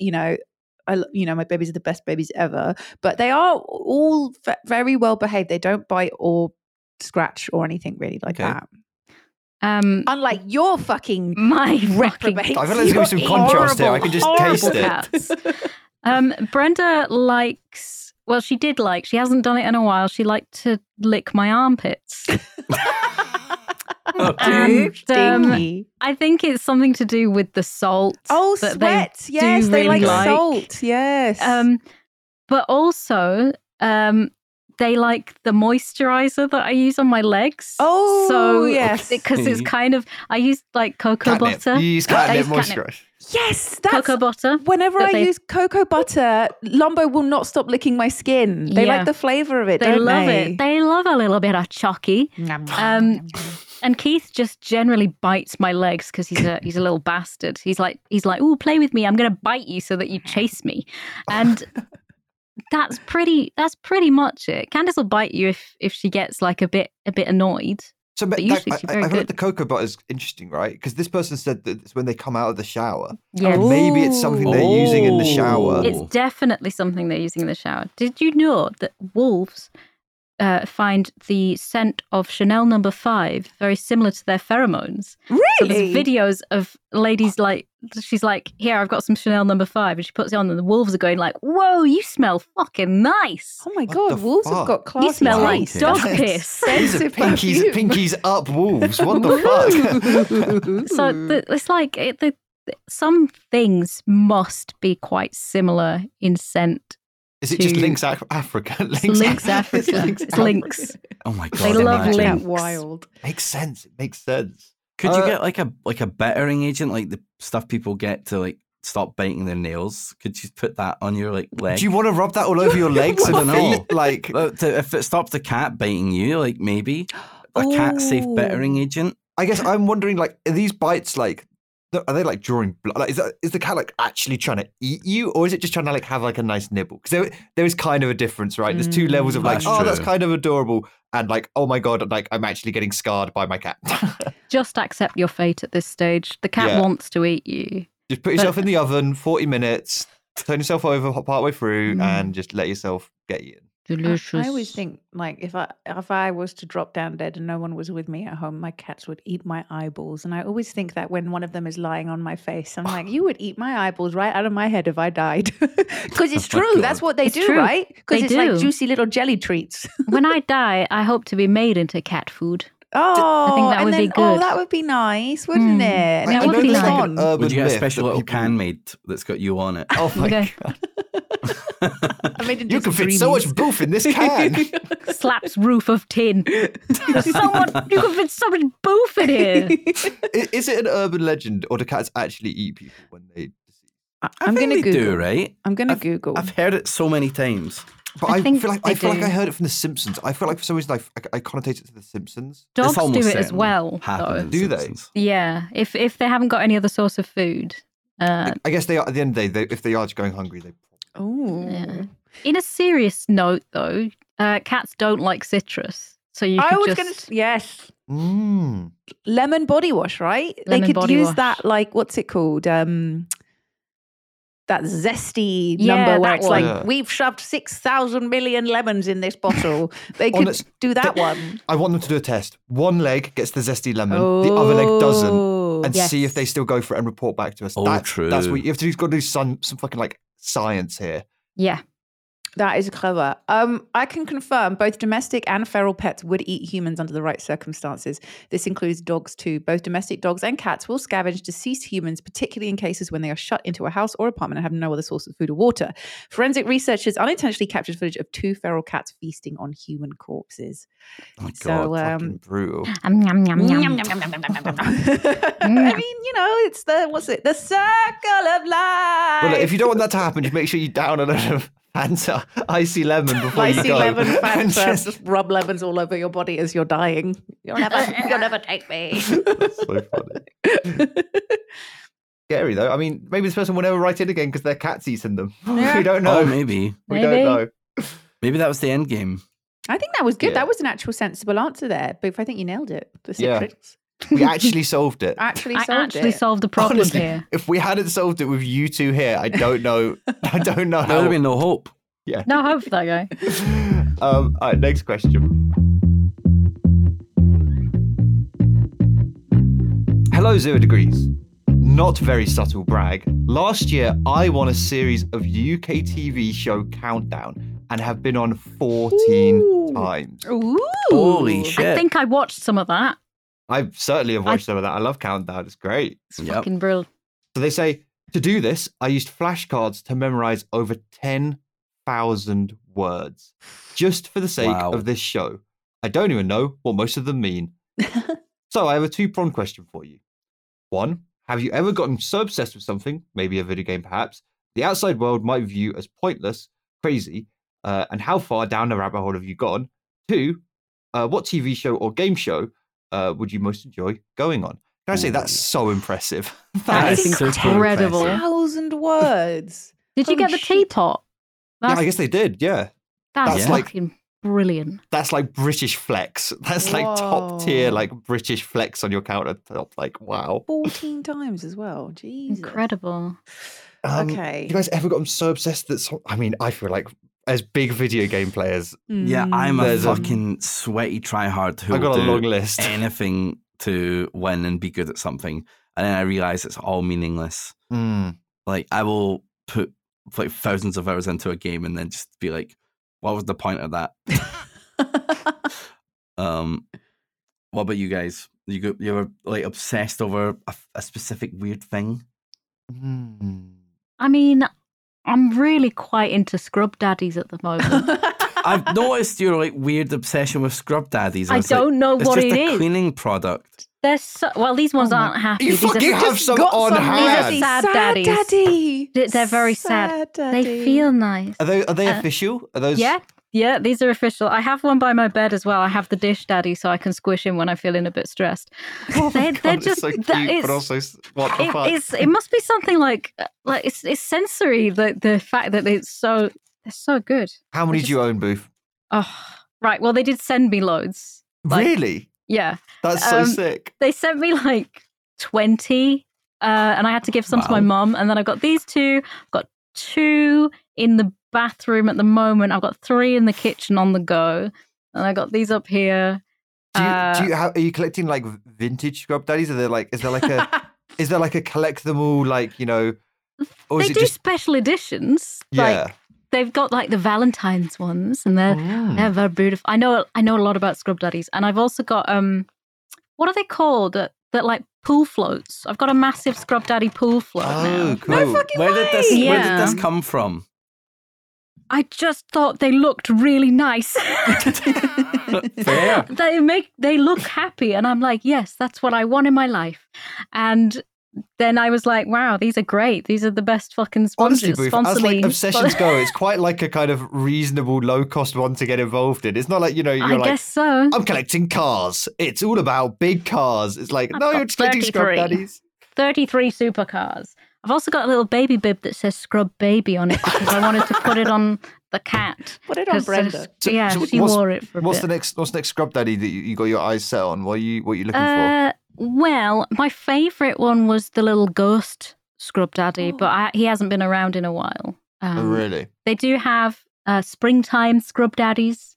my babies are the best babies ever, but they are all very well behaved. They don't bite or scratch or anything really like that. Unlike your fucking My fucking reprobates. I feel like there's going to be some contrast here. I can just taste it. Cats. Brenda likes. Well, she hasn't done it in a while. She liked to lick my armpits. And Stinky. I think it's something to do with the salt. Oh, that sweat. They Yes, do they really like salt. Yes. But also, they like the moisturizer that I use on my legs. Oh, so yes. Because it's kind of, I use like cocoa Catnip. butter. You use I catnip use catnip. moisturizer. Yes, that's Cocoa butter. Whenever that I they- use cocoa butter, Lumbo will not stop licking my skin. They Yeah. like the flavor of it. They don't love they? it. They love a little bit of chalky. And Keith just generally bites my legs because he's a little bastard. He's like, "Ooh, play with me. I'm going to bite you so that you chase me." And that's pretty much it. Candace will bite you if she gets like a bit annoyed. So But usually she's very I feel like good. the cocoa butter is interesting, right? Because this person said that it's when they come out of the shower. Yes. And maybe it's something they're using in the shower. It's definitely something they're using in the shower. Did you know that wolves find the scent of Chanel No. 5 very similar to their pheromones? So Really? there's videos of ladies like, she's like, "Here, I've got some Chanel No. 5, and she puts it on, and the wolves are going like, "Whoa, you smell fucking nice. Oh my What God, the wolves have fuck? got class. You smell like taste. dog Nice. piss." These are Sensitive perfume. pinkies up wolves. What the fuck? So it's like some things must be quite similar in scent. Is it just to- Lynx Africa? Lynx Africa. It's lynx. Oh my god! They love imagine. lynx. Wild. Makes sense. It makes sense. Could you get like a bettering agent, like the stuff people get to like stop biting their nails? Could you put that on your like leg? Do you want to rub that all over your legs I don't and know. feet? Like, If it stops the cat biting you, like maybe a cat-safe Oh. bettering agent. I guess I'm wondering, like, are these bites like? Are they like drawing blood? Like, is the cat like actually trying to eat you, or is it just trying to like have like a nice nibble? Because there is kind of a difference, right? There's 2 levels of like, That's oh, that's true. kind of adorable, and like, oh my god, like I'm actually getting scarred by my cat. Just accept your fate at this stage. The cat Yeah. wants to eat you. Just put yourself in the oven, 40 minutes, turn yourself over partway through, and just let yourself get eaten. Delicious. I always think, like, if I was to drop down dead and no one was with me at home, my cats would eat my eyeballs. And I always think that when one of them is lying on my face, I'm like, you would eat my eyeballs right out of my head if I died. Because it's Oh my true. God. That's what they It's do, true. right? Because They it's like do. juicy little jelly treats. When I die, I hope to be made into cat food. Oh, that and would then, be Oh, good. that would be nice, wouldn't it? And I it know would be there's like fun. urban Would you get a myth special that little people- can made that's got you on it? Oh my Okay. god! I made it You into can fit so much dreamies. boof in this can. Slaps roof of tin. There's so much, you can fit so much boof in here. Is it an urban legend, or do cats actually eat people when they deceive? I'm think going to they Google. do, right? I'm going to Google. I've heard it so many times. But I I think feel like they I do. heard it from The Simpsons. I feel like for some reason I connotate it to The Simpsons. This Dogs do almost it as certainly well, happened though. in Do they? Simpsons. Yeah, if they haven't got any other source of food. I guess they are. At the end of the day, if they are going hungry, they. Oh. Yeah. In a serious note, though, cats don't like citrus, so you I could was just going to, yes. Mm. Lemon body wash, right? Lemon they could body use wash. that, like, what's it called? That zesty Yeah, number where that it's like, one. Yeah. we've shoved 6,000 million lemons in this bottle. They could Honest- do that one. I want them to do a test. One leg gets the zesty lemon, the other leg doesn't, Oh. and Yes. see if they still go for it and report back to us. Oh, That's true. what you have to do. You've got to do some fucking like science here. yeah. That is clever. I can confirm both domestic and feral pets would eat humans under the right circumstances. This includes dogs too. Both domestic dogs and cats will scavenge deceased humans, particularly in cases when they are shut into a house or apartment and have no other source of food or water. Forensic researchers unintentionally captured footage of 2 feral cats feasting on human corpses. Oh my So, God. Fucking brutal. Yum, yum, yum, yum. I mean, you know, it's the circle of life. Well, look, if you don't want that to happen, just make sure you down a load of Fanta icy lemon before you Icy go. lemon And Fanta, just- just rub lemons all over your body as you're dying. You'll never take me. That's so funny. Scary though. I mean, maybe this person will never write in again because their cat's eaten them. Yeah. We don't know. Oh, maybe. We Maybe. don't know. Maybe that was the end game. I think that was good. Yeah. That was an actual sensible answer there. But I think you nailed it. The Yeah. secrets We actually solved it. actually I solved actually it. solved the problem Honestly, here. if we hadn't solved it with you two here, I don't know. I don't know There would how. have been no hope. Yeah. No hope for that guy. All right, next question. Hello, 0 Degrees. Not very subtle brag. Last year, I won a series of UK TV show Countdown and have been on 14 Ooh. times. Ooh. Holy shit. I think I watched some of that. I certainly have watched some of that. I love Countdown. It's great. It's Yep. fucking brilliant. So they say, to do this, I used flashcards to memorize over 10,000 words just for the sake Wow. of this show. I don't even know what most of them mean. So I have a 2-pronged question for you. 1, have you ever gotten so obsessed with something, maybe a video game perhaps, the outside world might view as pointless, crazy, and how far down the rabbit hole have you gone? 2, what TV show or game show would you most enjoy going on? Can I say that's so impressive? That is is super incredible. impressive. 1,000 words. Did you Holy get the shit. teapot? Yeah, That's, I guess they did. Yeah, that's that's like- fucking brilliant. that's like British flex. That's like top tier, Whoa. like British flex on your countertop. Like wow. 14 times as well. Jesus. Incredible. Okay. You guys ever gotten so obsessed that? I mean, I feel like as big video game players, Yeah, I'm a There's a- fucking sweaty tryhard who I got will a do long list. anything to win and be good at something. And then I realize it's all meaningless. Mm. Like, I will put like thousands of hours into a game and then just be like, what was the point of that? What about you guys? You were like obsessed over a specific weird thing? Mm. I mean, I'm really quite into scrub daddies at the moment. I've noticed your like weird obsession with scrub daddies. I was like, don't know it's what just it a is. cleaning product. They're so, well, these ones Oh my- aren't happy. You These are fucking have some got on some hand. really Sad daddies. daddy. They're very sad. daddy. They feel nice. Are they official? Are those? Yeah, these are official. I have one by my bed as well. I have the dish daddy so I can squish him when I feel in a bit stressed. Oh my They're God, just it's so cute, that- but also what the fuck? it must be something like it's sensory, the fact that they're so good. How many do you own, Booth? Oh, right. Well, they did send me loads. Like, Really? Yeah. That's so sick. They sent me like 20 and I had to give some to my Wow. mum. And then I got these two, got 2 in the bathroom at the moment. I've got 3 in the kitchen on the go, and I got these up here. Are you collecting like vintage scrub daddies? Is there like a collect them all, like, you know, or They is it do just special editions. Like they've got like the Valentine's ones, and they're very beautiful. I know a lot about scrub daddies, and I've also got what are they called? That like pool floats. I've got a massive scrub daddy pool float now. cool. No fucking Where way. did this come from? I just thought they looked really nice. Fair. They look happy, and I'm like, yes, that's what I want in my life. And then I was like, wow, these are great. These are the best fucking Honestly, sponsors. Booth, as like obsessions go, it's quite like a kind of reasonable, low-cost one to get involved in. It's not like, you know, you're I like, guess so. I'm collecting cars. It's all about big cars. It's like, no, got you're just collecting scrub 33. daddies. 33 supercars. I've also got a little baby bib that says Scrub Baby on it because I wanted to put it on the cat. Put it on 'Cause, Brenda. yeah, So she wore it for a what's bit. the next scrub daddy that you got your eyes set on? What are you looking for? Well, my favourite one was the little ghost Scrub Daddy, but he hasn't been around in a while. Oh, really? They do have springtime Scrub Daddies.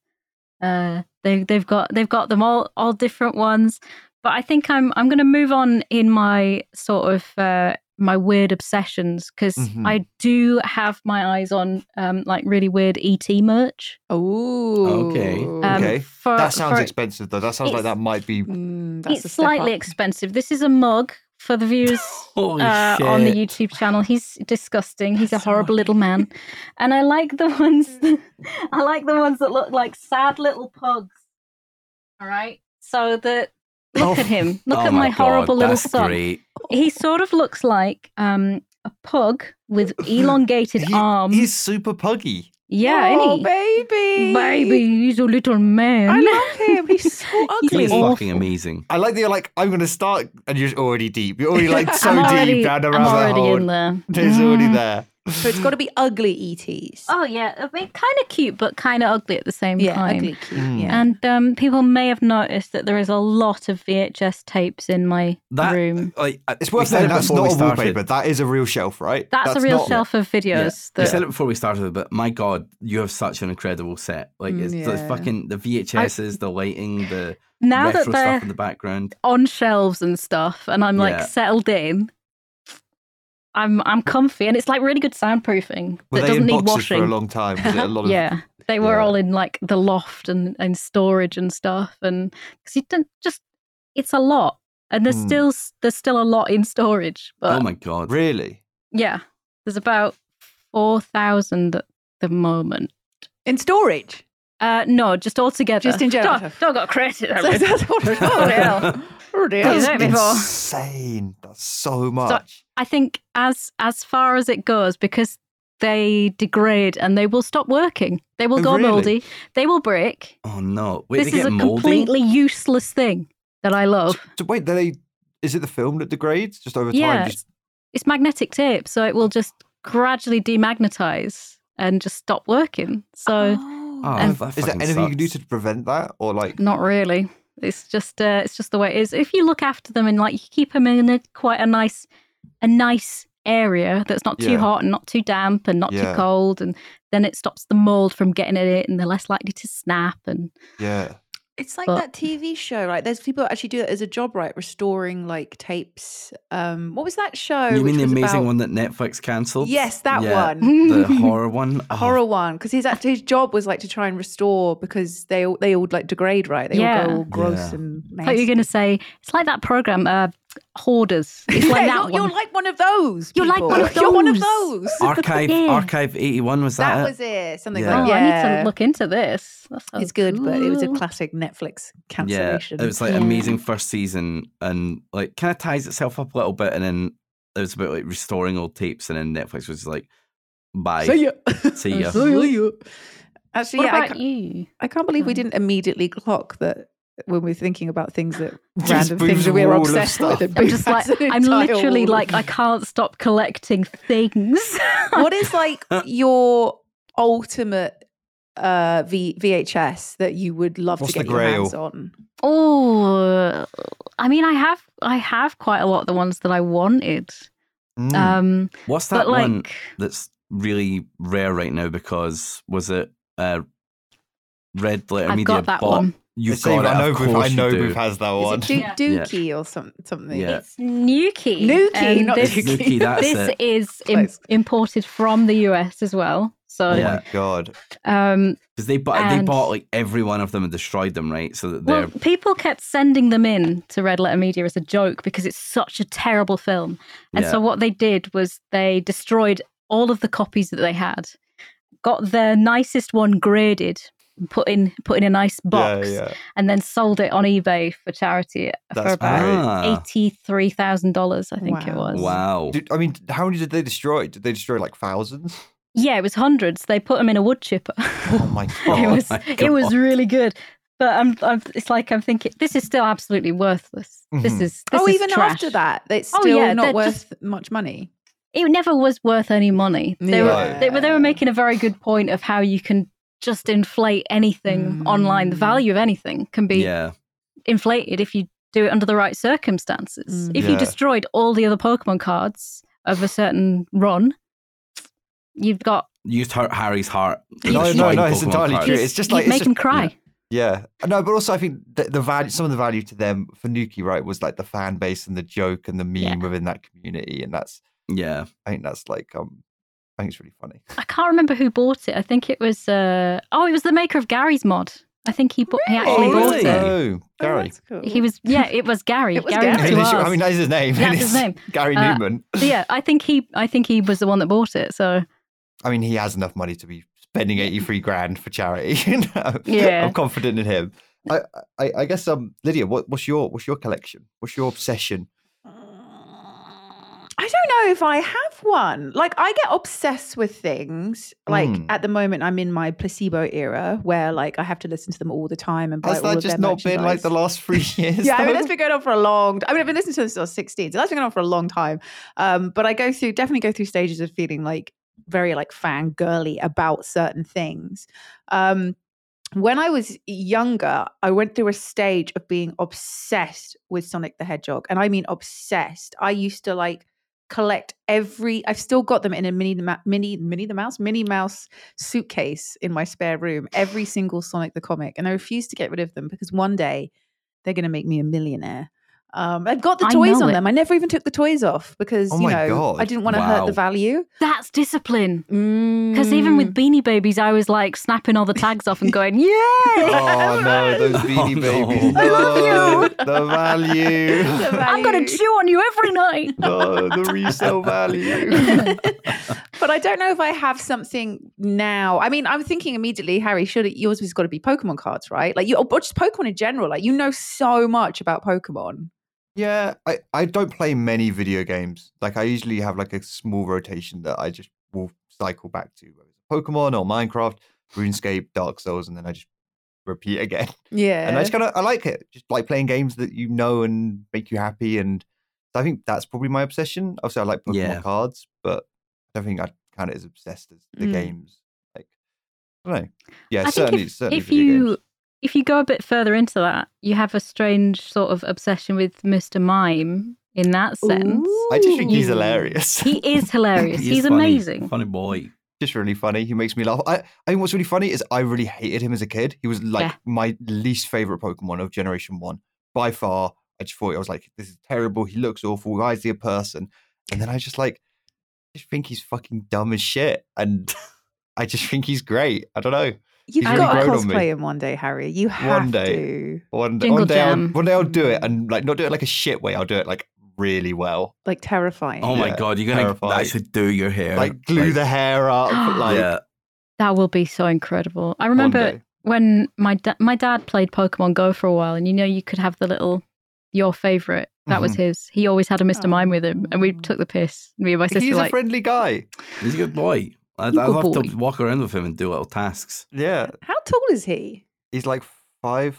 They've got them all different ones. But I think I'm going to move on in my sort of my weird obsessions because I do have my eyes on like really weird ET merch. Oh, Okay. Okay. That sounds expensive, though. That sounds like that might be. That's a It's step slightly up. expensive. This is a mug for the viewers Holy on the shit. YouTube channel. He's disgusting. He's a horrible little man, and I like the ones. I like the ones that look like sad little pugs. All right, so that look at him. Look at my God, horrible little that's son. great. He sort of looks like a pug with elongated arms. He's super puggy. Yeah, Oh, isn't he? baby. Baby, he's a little man. I love him. He's so ugly. He's awful. fucking amazing. I like that you're like, I'm going to start, and you're already deep. You're already like so I'm already, deep down the I'm rabbit already hole. in there. It's already there. So it's got to be ugly ETs. Oh yeah, I mean, kind of cute, but kind of ugly at the same yeah, time. ugly cute. Yeah. And people may have noticed that there is a lot of VHS tapes in my room. Like, It's we worth said saying it that's before not we a started. wallpaper. That is a real shelf, right? That's a real shelf of videos. We That, said it before we started, but my God, you have such an incredible set. Like, it's the Yeah. fucking the VHSs, the lighting, the now retro that they're stuff in the background. on shelves and stuff, and I'm like Yeah. settled in, I'm comfy, and it's like really good soundproofing Were that they doesn't in need boxes washing. for a long time? Was it a lot of... Yeah, they were Yeah. all in like the loft and storage and stuff, and because you don't just, it's a lot, and there's still a lot in storage. But Oh my God. Really? yeah, there's about 4,000 at the moment. In storage. No, just all together. Just in general. Don't got credit. That's what it Oh, hell. Oh, dear. Is it before? Insane. That's so much. I think as far as it goes, because they degrade and they will stop working. They will Oh, go really? moldy. They will break. Oh no. Wait, This they is get a moldy? completely useless thing that I love. So wait, is it the film that degrades just over time? Yeah, Just, it's magnetic tape, so it will just gradually demagnetize and just stop working. So Oh, And- that is there fucking anything you can do sucks. to prevent that, or like? not really. It's just the way it is. If you look after them and like you keep them in quite a nice area that's not too Yeah. hot and not too damp and not Yeah. too cold, and then it stops the mold from getting in it, and they're less likely to snap. And Yeah. It's like But- that TV show. Like, there's people that actually do that as a job, right? Restoring like tapes. What was that show? You mean which the was amazing about- one that Netflix cancelled? Yes, that Yeah. one. The horror one? Oh, Horror one, because his job was like to try and restore because they all like degrade, right? They Yeah. all go all gross Yeah. and I thought you were going to say it's like that program, Hoarders. It's yeah, like that you're one. like one of those. You're like people. one of You're one of those. those. Archive Yeah. Archive 81 was that? That it? was it. Something Yeah. like Oh, I need yeah. to look into this. That sounds It's good, but it was a cool. classic Netflix Yeah, cancellation. it was like Yeah. amazing first season and like kind of ties itself up a little bit, and then it was about like restoring old tapes, and then Netflix was like, bye, See ya. see ya. See ya. Actually, What yeah, about you? I can't believe we Go on. didn't immediately clock that when we're thinking about things that Just random Booth's things that we're wall of obsessed stuff. with. I'm just like, That's an I'm entire literally wall. like, I can't stop collecting things. What is like your ultimate VHS that you would love What's to the get your grail? hands on? Oh, I mean, I have quite a lot of the ones that I wanted. Mm. Um, What's that but like, one that's really rare right now because was it Red Letter I've Media got that bought? one. You've got it. I Of course know you do. Booth has that Is one. it Dookie or something? Yeah. It's Nuki. Nuki, And not this, Dookie. Nuki, that's this it. is Close. imported from the US as well. So, Oh Yeah. my god. Because they And- bought like every one of them and destroyed them, right? So that they're well, people kept sending them in to Red Letter Media as a joke because it's such a terrible film. And Yeah. so what they did was they destroyed all of the copies that they had, got the nicest one graded, put in a nice box, Yeah. and then sold it on eBay for charity for That's about Ah. $83,000, I think it Wow. was. wow. I mean, how many did they destroy? Did they destroy like thousands? Yeah, it was hundreds. They put them in a wood chipper. Oh my it god. was my it was God. really good. But I'm thinking this is still absolutely worthless. This Mhm. is Even trash. after that, it's Oh, still yeah, not they're worth much money. It never was worth any money. They Yeah. were making a very good point of how you can just inflate anything online. The value of anything can be Yeah. inflated if you do it under the right circumstances. If you Yeah. destroyed all the other Pokemon cards of a certain run, you've got Used Harry's heart. to No, destroy it's Pokemon entirely cards. true. It's just like you'd make it's him just- cry. Yeah, no, but also I think the value, some of the value to them for Nuki, right, was like the fan base and the joke and the meme Yeah. within that community, and I think that's like, I think it's really funny. I can't remember who bought it. I think it was it was the maker of Gary's mod. I think he actually Oh, bought really? it. Oh, Gary. that's cool. He was it was Gary. It was Gary Gary. to I ours. mean, that's his name. That's It's his name. Gary Uh, Newman. So yeah, I think he was the one that bought it. So I mean, he has enough money to be spending 83 grand for charity. Yeah. I'm confident in him. I guess, Lydia, what's your collection? What's your obsession? I don't know if I have one. Like, I get obsessed with things. Like, at the moment, I'm in my placebo era where, like, I have to listen to them all the time and buy Has all that of just their not been like merchandise. the last 3 years? Yeah, I mean, though? that's been going on for a long time. I mean, I've been listening to this since I was 16, so that's been going on for a long time. But I definitely go through stages of feeling like very like fangirly about certain things. When I was younger, I went through a stage of being obsessed with Sonic the Hedgehog. And I mean obsessed. I used to like collect I've still got them in a Minnie Mouse suitcase in my spare room, every single Sonic the comic. And I refuse to get rid of them because one day they're going to make me a millionaire. I've got the I toys know on it. them. I never even took the toys off because, Oh my God. I didn't want to hurt Wow. the value. that's discipline. Because even with Beanie Babies, I was like snapping all the tags off and going, "Yeah!" Oh no, those Beanie no. Babies! I love No, the value. I'm gonna chew on you every night. No, the resale value. But I don't know if I have something now. I mean, I'm thinking immediately, Harry, yours has got to be Pokemon cards, right? Like or just Pokemon in general. Like, you know so much about Pokemon. Yeah, I don't play many video games. Like, I usually have like a small rotation that I just will cycle back to, whether it's Pokemon or Minecraft, RuneScape, Dark Souls, and then I just repeat again. Yeah. And I like it. Just like playing games that you know and make you happy. And I think that's probably my obsession. Obviously, I like Pokemon Yeah. cards, but I don't think I'd count it as obsessed as the Mm. games. Like, I don't know. Yeah, I think certainly if video games. if you go a bit further into that, you have a strange sort of obsession with Mr. Mime in that sense. I just think he's Ooh. hilarious. He is hilarious. He is He's funny. amazing. Funny boy. Just really funny. He makes me laugh. I think what's really funny is I really hated him as a kid. He was like Yeah. my least favorite Pokemon of Generation 1 by far. I just thought, I was like, this is terrible. He looks awful. Why is he a person? And then I just think he's fucking dumb as shit. And I just think he's great. I don't know. You've He's got to really grown on me. cosplay him one day, Harry. You have One day. to. Jingle Jam. One day I'll do it, and like not do it like a shit way. I'll do it like really well. Like, terrifying. Oh my Yeah, God, you're gonna terrifying. actually do your hair. Like glue the hair up. Like yeah. That will be so incredible. I one remember day. when my dad played Pokemon Go for a while, and you could have the little your favorite. That was his. He always had a Mr. Mime with him, and we took the piss. Me and my sister He's were a like, friendly guy. He's a good boy. I'd Good love boy. to walk around with him and do little tasks. Yeah, How tall is he? he's like 4'5"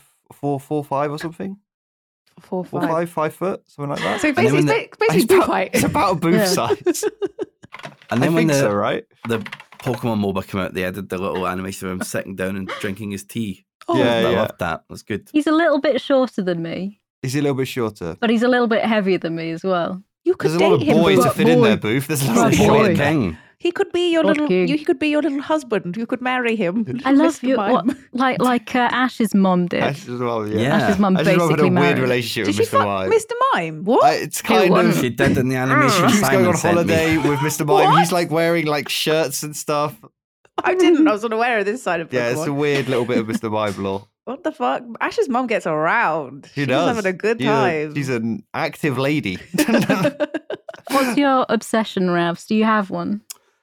or something. 4, 4, 5. 5 foot, something like that. So then when basically, the- basically booth height. It's about a booth Yeah. size. And I then when think so, right? the Pokemon MOBA came out, they added the little animation of him sitting down and drinking his tea. Oh, Yeah, I yeah. loved that. It was good. he's a little bit shorter than me, Is he a little bit shorter? but he's a little bit heavier than me as well. You could There's a lot date of him. boys but- to fit in there, Booth. There's a lot of Boy. boys Boy in there. king. He could be your Lord little. King. He could be your little husband. You could marry him. I love Mr. you. Mime. What, like Ash's mum did. Ash as well, yeah. Yeah. Ash's mum Ash as well had a basically weird married. relationship Did with she Mr. fuck Mime. Mr. Mime? What? It's kind Who? of. She did in the animation. She's going Simon on sent me. holiday with Mr. Mime. What? He's like wearing like shirts and stuff. I didn't. I was unaware of this side of Pokemon. Yeah, it's a weird little bit of Mr. Mime lore. What the fuck? Ash's mum gets around. She She's does. having a good Yeah, time. she's an active lady. What's your obsession, Ravs? Do you have one?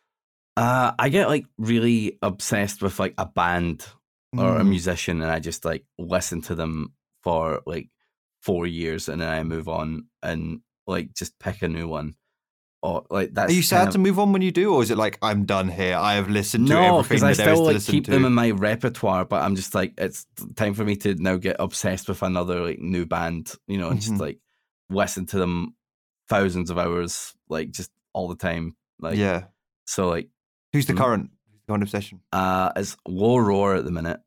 I get like really obsessed with like a band or a Mm. musician, and I just like listen to them for like 4 years, and then I move on and like just pick a new one. Or like that's. Are you sad kind to move on when you do, or is it like I'm done here? I have listened to No, everything because I that there is still to like listen keep to. them in my repertoire, but I'm just like it's time for me to now get obsessed with another like new band, you know, and just Mhm. like listen to them thousands of hours, like just all the time. Like Yeah. so, like Who's the Mm. current obsession? it's Low Roar at the minute,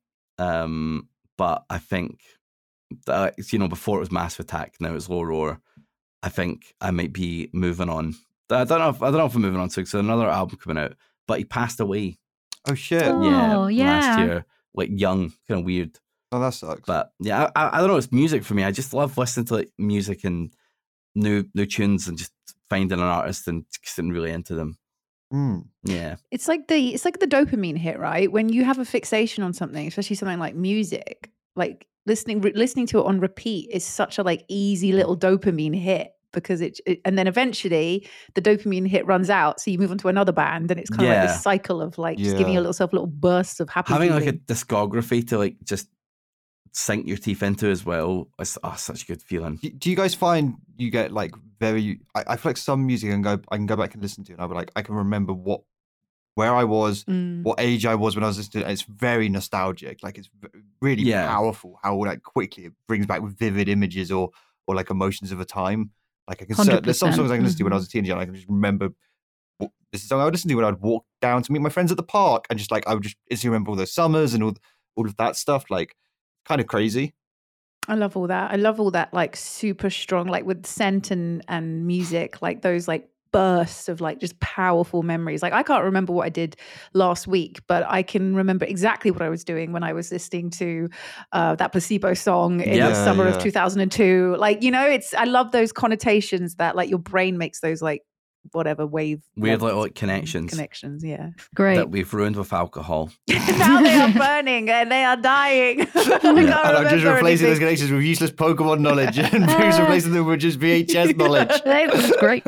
but I think that, you know, before it was Massive Attack, now it's Low Roar. I think I might be moving on. I don't know if I'm moving on to because another album coming out, but he passed away. Oh shit! Oh. Oh, Yeah, last yeah. year, like young, kind of weird. that sucks. But yeah, I don't know. It's music for me. I just love listening to like music and new tunes and just finding an artist and getting really into them. Mm. Yeah, It's like the dopamine hit, right? When you have a fixation on something, especially something like music, like listening to it on repeat is such a like easy little dopamine hit because it and then eventually the dopamine hit runs out, so you move on to another band, and it's kind of like Yeah. this cycle of like just giving Yeah. yourself little bursts of happy having feeling. like a discography to like just sink your teeth into as well. It's such a good feeling. Do you guys find you get like very? I feel like some music I can go back and listen to, and I'll be like, I can remember where I was, Mm. what age I was when I was listening. And it's very nostalgic. Like it's really Yeah. powerful how like quickly it brings back vivid images or like emotions of a time. Like I can there's some 100%. songs I can listen to when I was a teenager, and I can just remember. This is a song I would listen to when I'd walk down to meet my friends at the park, and just like I would just instantly remember all those summers and all of that stuff. Like kind of crazy. I love all that. I love all that like super strong, like with scent and music, like those like bursts of like just powerful memories. Like I can't remember what I did last week, but I can remember exactly what I was doing when I was listening to that Placebo song in the Yeah, summer yeah. of 2002. Like, you know, I love those connotations that like your brain makes those like whatever wave Weird lengths, little like connections yeah. Great. that we've ruined with alcohol. Now they are burning and they are dying. I can't And I'm just remember replacing those anything. connections with useless Pokemon knowledge, and Bruce replacing them with just VHS knowledge. That's great.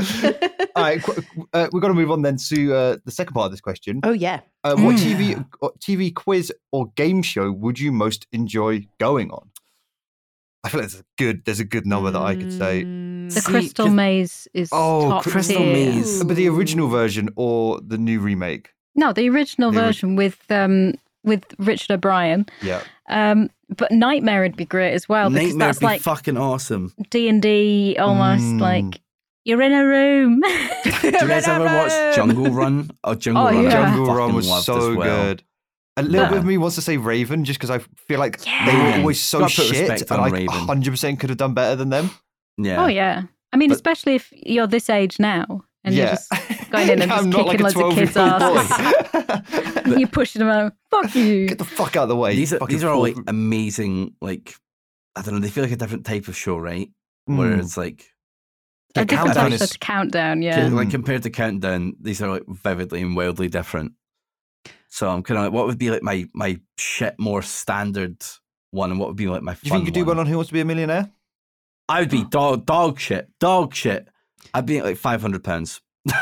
All right, we've got to move on then to the second part of this question. Oh yeah. What TV quiz or game show would you most enjoy going on? I feel like there's a good number that I could say. The See, Crystal 'cause- Maze is Oh, top Crystal tier. Maze. But the original version or the new remake? No, the original The version with Richard O'Brien. Yeah. But Nightmare would be great as well because Nightmare that's would be like fucking awesome. D&D almost. Mm. Like you're in a room. Do you guys ever watch Jungle Run? Oh, Jungle Oh, Run. yeah. I Jungle fucking Run was loved so as well. good. A little Yeah. bit of me wants to say Raven just because I feel like they were Yeah. always so Gotta put shit, respect and on I Raven. 100% could have done better than them. Yeah. Oh yeah. I mean, But- especially if you're this age now and you're Yeah. just going in and just I'm not kicking like a loads of kids' 12-year-old boy. you're pushing them out. Fuck you. Get the fuck out of the way. These are fucking all like fool. amazing. Like I don't know. They feel like a different type of show, right? Where Mm. it's like A different Countdown type is- of countdown, yeah. Mm. like compared to Countdown, these are like vividly and wildly different. So I'm kind of like, what would be like my shit more standard one, and what would be like my Do you fun think you could do one on Who Wants to Be a Millionaire? I would be dog shit. I'd be at like £500.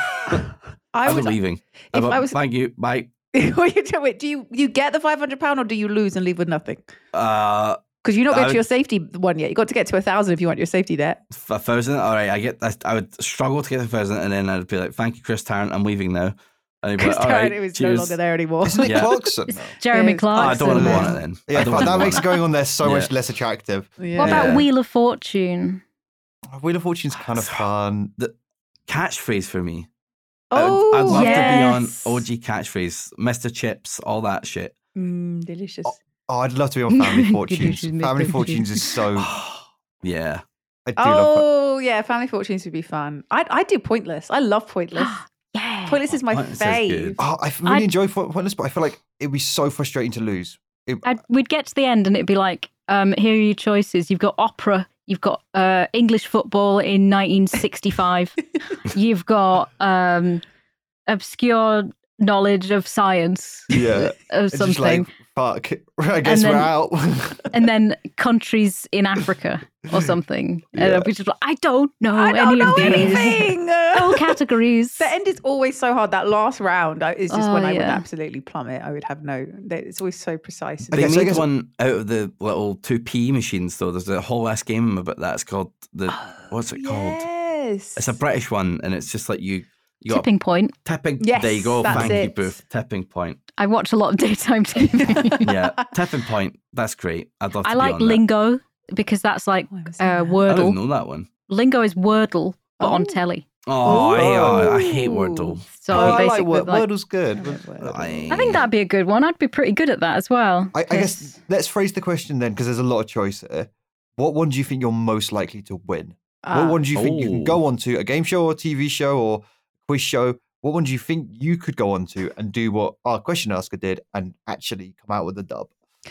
I I'm would. leaving. if I was- Thank you. Bye. What you do? Wait, do you get the £500 or do you lose and leave with nothing? Uh, Because you're not I going would- to your safety one yet. You got to get to 1,000 if you want your safety net. 1,000. All right. I would struggle to get 1,000, and then I'd be like, "Thank you, Chris Tarrant. I'm leaving now." And he'd be Chris like, "All Tarrant right, was cheers." no longer there anymore. Isn't it Yeah. Clarkson? It's now? Jeremy Yes. Oh, I Clarkson. don't want to go Yeah. on it then. Yeah, I don't that wanna makes go on going on there so much Yeah. less attractive. Yeah. What about Yeah. Wheel of Fortune? Wheel of Fortune's kind of fun. it. Catchphrase for me. Oh, I'd love yes. to be on OG Catchphrase, Mr. Chips, all that shit. Delicious. Oh, I'd love to be on Family Fortunes. Delicious, Family Mr. Fortunes is so. Yeah. I do love. Oh, yeah. Family Fortunes would be fun. I'd do Pointless. I love Pointless. Yeah. Pointless is my Pointless is good. fave. Oh, I really enjoy Pointless, but I feel like it'd be so frustrating to lose. We'd get to the end and it'd be like, here are your choices. You've got opera. You've got English football in 1965. You've got obscure knowledge of science. Yeah. Of It's just something. like, fuck, I guess then- we're out. And then countries in Africa or something. And Yeah. I'd be just like, I don't know I don't any know of these. anything. All categories. The end is always so hard. That last round is just Oh, when I would yeah. absolutely plummet. I would have no. It's always so precise. They Okay, so I made guess- one out of the little 2p machines, though. There's a whole ass game about that. It's called what's it called? Yes. It's a British one, and it's just like you got Tipping point. tipping. Yes, there you go. that's Thank you, it. Booth. Tipping point. I watch a lot of daytime TV. Yeah, tipping point. That's great. I'd love to I be like on that. Lingo because that's like Oh, I haven't seen that. I Wordle. didn't know that one. Lingo is Wordle, but on Oh. telly. Oh, I hate Ooh. Wordle. So I like basically, Wordle's good. I think that'd be a good one. I'd be pretty good at that as well. I guess let's phrase the question then, because there's a lot of choice here. What one do you think you're most likely to win? What one do you think you can go on to, a game show or TV show or quiz show? What one do you think you could go on to and do what our question asker did and actually come out with a dub?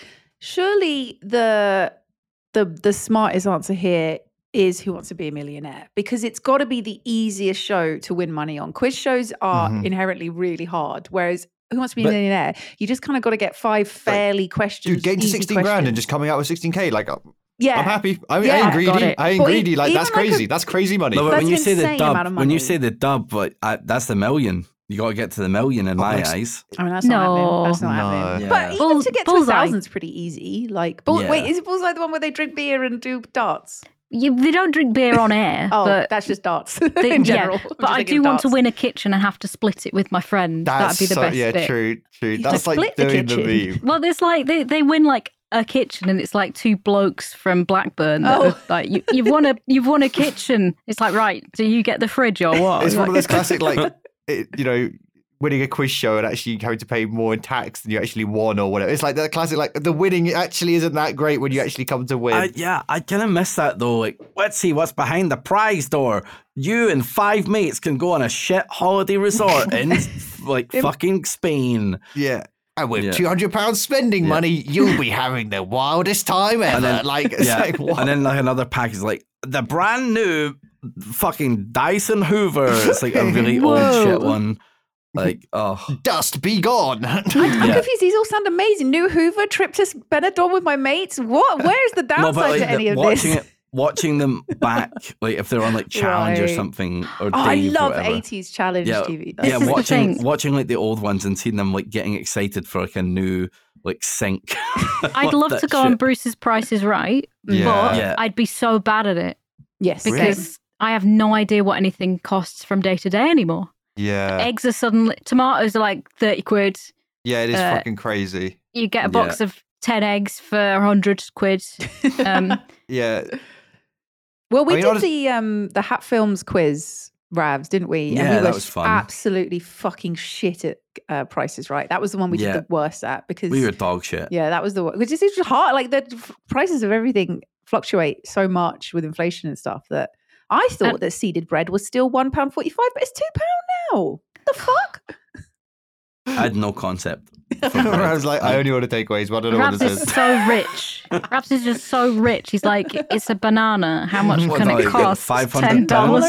Surely the smartest answer here is Who Wants to Be a Millionaire, because it's got to be the easiest show to win money on. Quiz shows are inherently really hard, whereas Who Wants to Be a But- Millionaire, you just kind of got to get 5 fairly questions. Dude, getting to easy 16 grand and questions. just coming out with 16K, like, yeah, I'm happy. I mean, Yeah. I ain't Got greedy. it. I ain't But greedy. Like, that's even like a- crazy. That's crazy money. No, but That's when you say the insane amount dub, of when you money. say the dub, like that's the million. You got to get to the million in my next- eyes. I mean, that's not happening. No. That's not No. happening. Yeah. But even Bull- to get to Bullseye. 1,000 is pretty easy. Like, Yeah. wait, is Bullseye the one where they drink beer and do darts? They don't drink beer on air, Oh, but that's just darts they- in yeah, general. I'm but just I thinking do want to darts. win a kitchen and have to split it with my friend. That'd be the best yeah, bit. true. have That's to like split the doing the kitchen. meme. Well, there's like they win like a kitchen, and it's like 2 blokes from Blackburn. That Oh. are like you've won a kitchen. It's like, right, do you get the fridge or what? It's one of Like- those classic, like, winning a quiz show and actually having to pay more in tax than you actually won or whatever. It's like that classic, like, the winning actually isn't that great when you actually come to win. I kind of miss that though. Like, let's see what's behind the prize door. You and 5 mates can go on a shit holiday resort in like fucking Spain. Yeah. And with Yeah. £200 spending money, you'll be having the wildest time ever. then- like, it's Yeah, like, what? and then like another package like the brand new fucking Dyson Hoover. It's like a really old Whoa. shit one. Like, oh, Dust be gone. I'm Yeah. confused. These all sound amazing. New Hoover, trip to Benidorm with my mates. What? Where's the downside to any of this? watching them back, like if they're on like Challenge or Right. something or Oh, I Dave or love whatever. 80s challenge Yeah, TV. This yeah, is the watching thing. like the old ones and seeing them like getting excited for like a new like sink. I'd love to go on Bruce's Price is Right, Yeah. but Yeah. I'd be so bad at it Yes, because I have no idea what anything costs from day to day anymore. Yeah. Eggs are suddenly, tomatoes are like 30 quid. Yeah, it is Uh, fucking crazy. You get a box of 10 eggs for 100 quid. Yeah. Well, we I mean, did honest- the Hat Films quiz, Ravs, didn't we? Yeah, and we that were was fun. absolutely fucking shit at Prices Right. That was the one we Yeah. did the worst at because We were dog shit. yeah, that was the one. Which is just hard. Like the prices of everything fluctuate so much with inflation and stuff that I thought that seeded bread was still £1.45, but it's £2 now. The fuck? I had no concept. I was like, I only want to takeaways, but I don't know what Raps it is is. so rich. Raps is just so rich. He's like, it's a banana. How much What, can like, it cost? $500?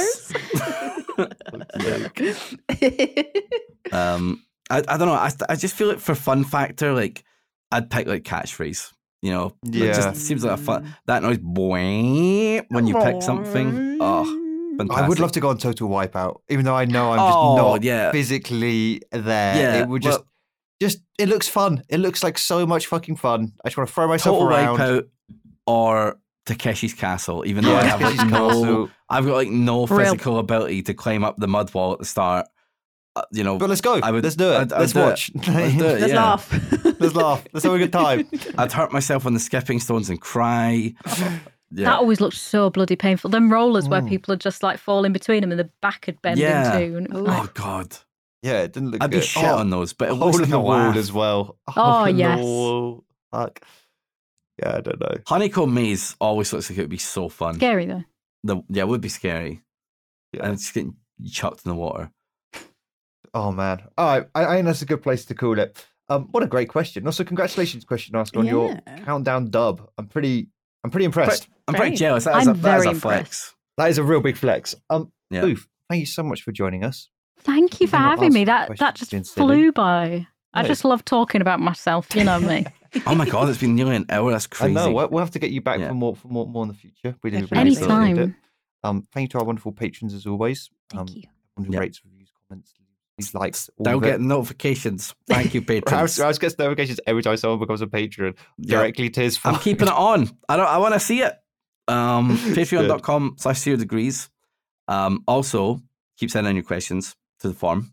$10? I don't know. I just feel like for fun factor, like I'd pick like catchphrase. You know, it Yeah. just seems like a fun that noise boing when you pick something. Oh, fantastic. I would love to go on Total Wipeout, even though I know I'm just Oh, not yeah. physically there. Yeah, It would just it looks fun. It looks like so much fucking fun. I just want to throw myself Total around. Wipeout or Takeshi's Castle. Even though I have like Takeshi's no, Castle. I've got like no Real. physical ability to climb up the mud wall at the start. You know, But let's go. I would- Let's do it. I'd Let's do it. watch. Let's do it. Let's yeah. laugh. Let's laugh. Let's have a good time. I'd hurt myself on the skipping stones and cry. Yeah. That always looked so bloody painful. Them rollers where people are just like falling between them and the back had bend Yeah. into. And it was like, Oh God, Yeah, it didn't look I'd good. be shit on those, but it Hole looks in like the a wall laugh. as well. Oh, Hole in the yes. wall. Fuck. Yeah, I don't know. Honeycomb Maze always looks like it would be so fun. scary though. Yeah, it would be scary. Yeah. And it's getting chucked in the water. Oh man. All right. I think that's a good place to call it. What a great question. Also, congratulations, question asked on your countdown dub. I'm pretty impressed. I'm pretty jealous. That is a flex. That is a real big flex. Boof, thank you so much for joining us. Thank you for having me. That just flew by. I just love talking about myself. You know me. Oh my God, it's been nearly an hour. That's crazy. I know. We'll have to get you back for more in the future. We did anytime. Thank you to our wonderful patrons as always. Thank you. Rates, reviews, comments, these likes. They'll get notifications. Thank you, patrons. Rouse gets notifications every time someone becomes a patron directly to his phone. I'm keeping it on. I want to see it. Patreon.com/0degrees. Also, keep sending in your questions to the form.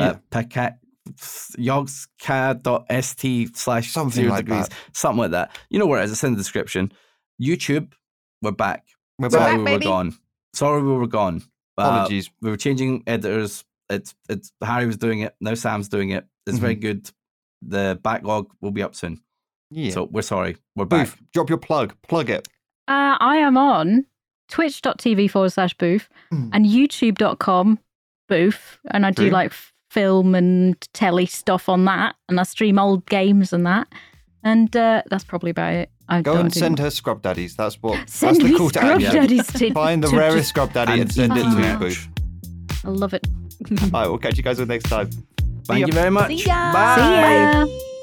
yogscad.st/0degrees. Something like that. You know where it is. It's in the description. YouTube, we're back. Sorry we were gone. Apologies. We were changing editors. It's Harry was doing it. Now Sam's doing it. It's very good. The backlog will be up soon. Yeah. So we're sorry. We're back. Boof, drop your plug. Plug it. I am on twitch.tv/boof and youtube.com/boof. And I do like film and telly stuff on that. And I stream old games and that. And that's probably about it. Go and send her scrub daddies. That's the call to action. Find the rarest scrub daddy and send it to Boof. I love it. All right, we'll catch you guys all next time. Thank you very much. See ya. Bye. See ya.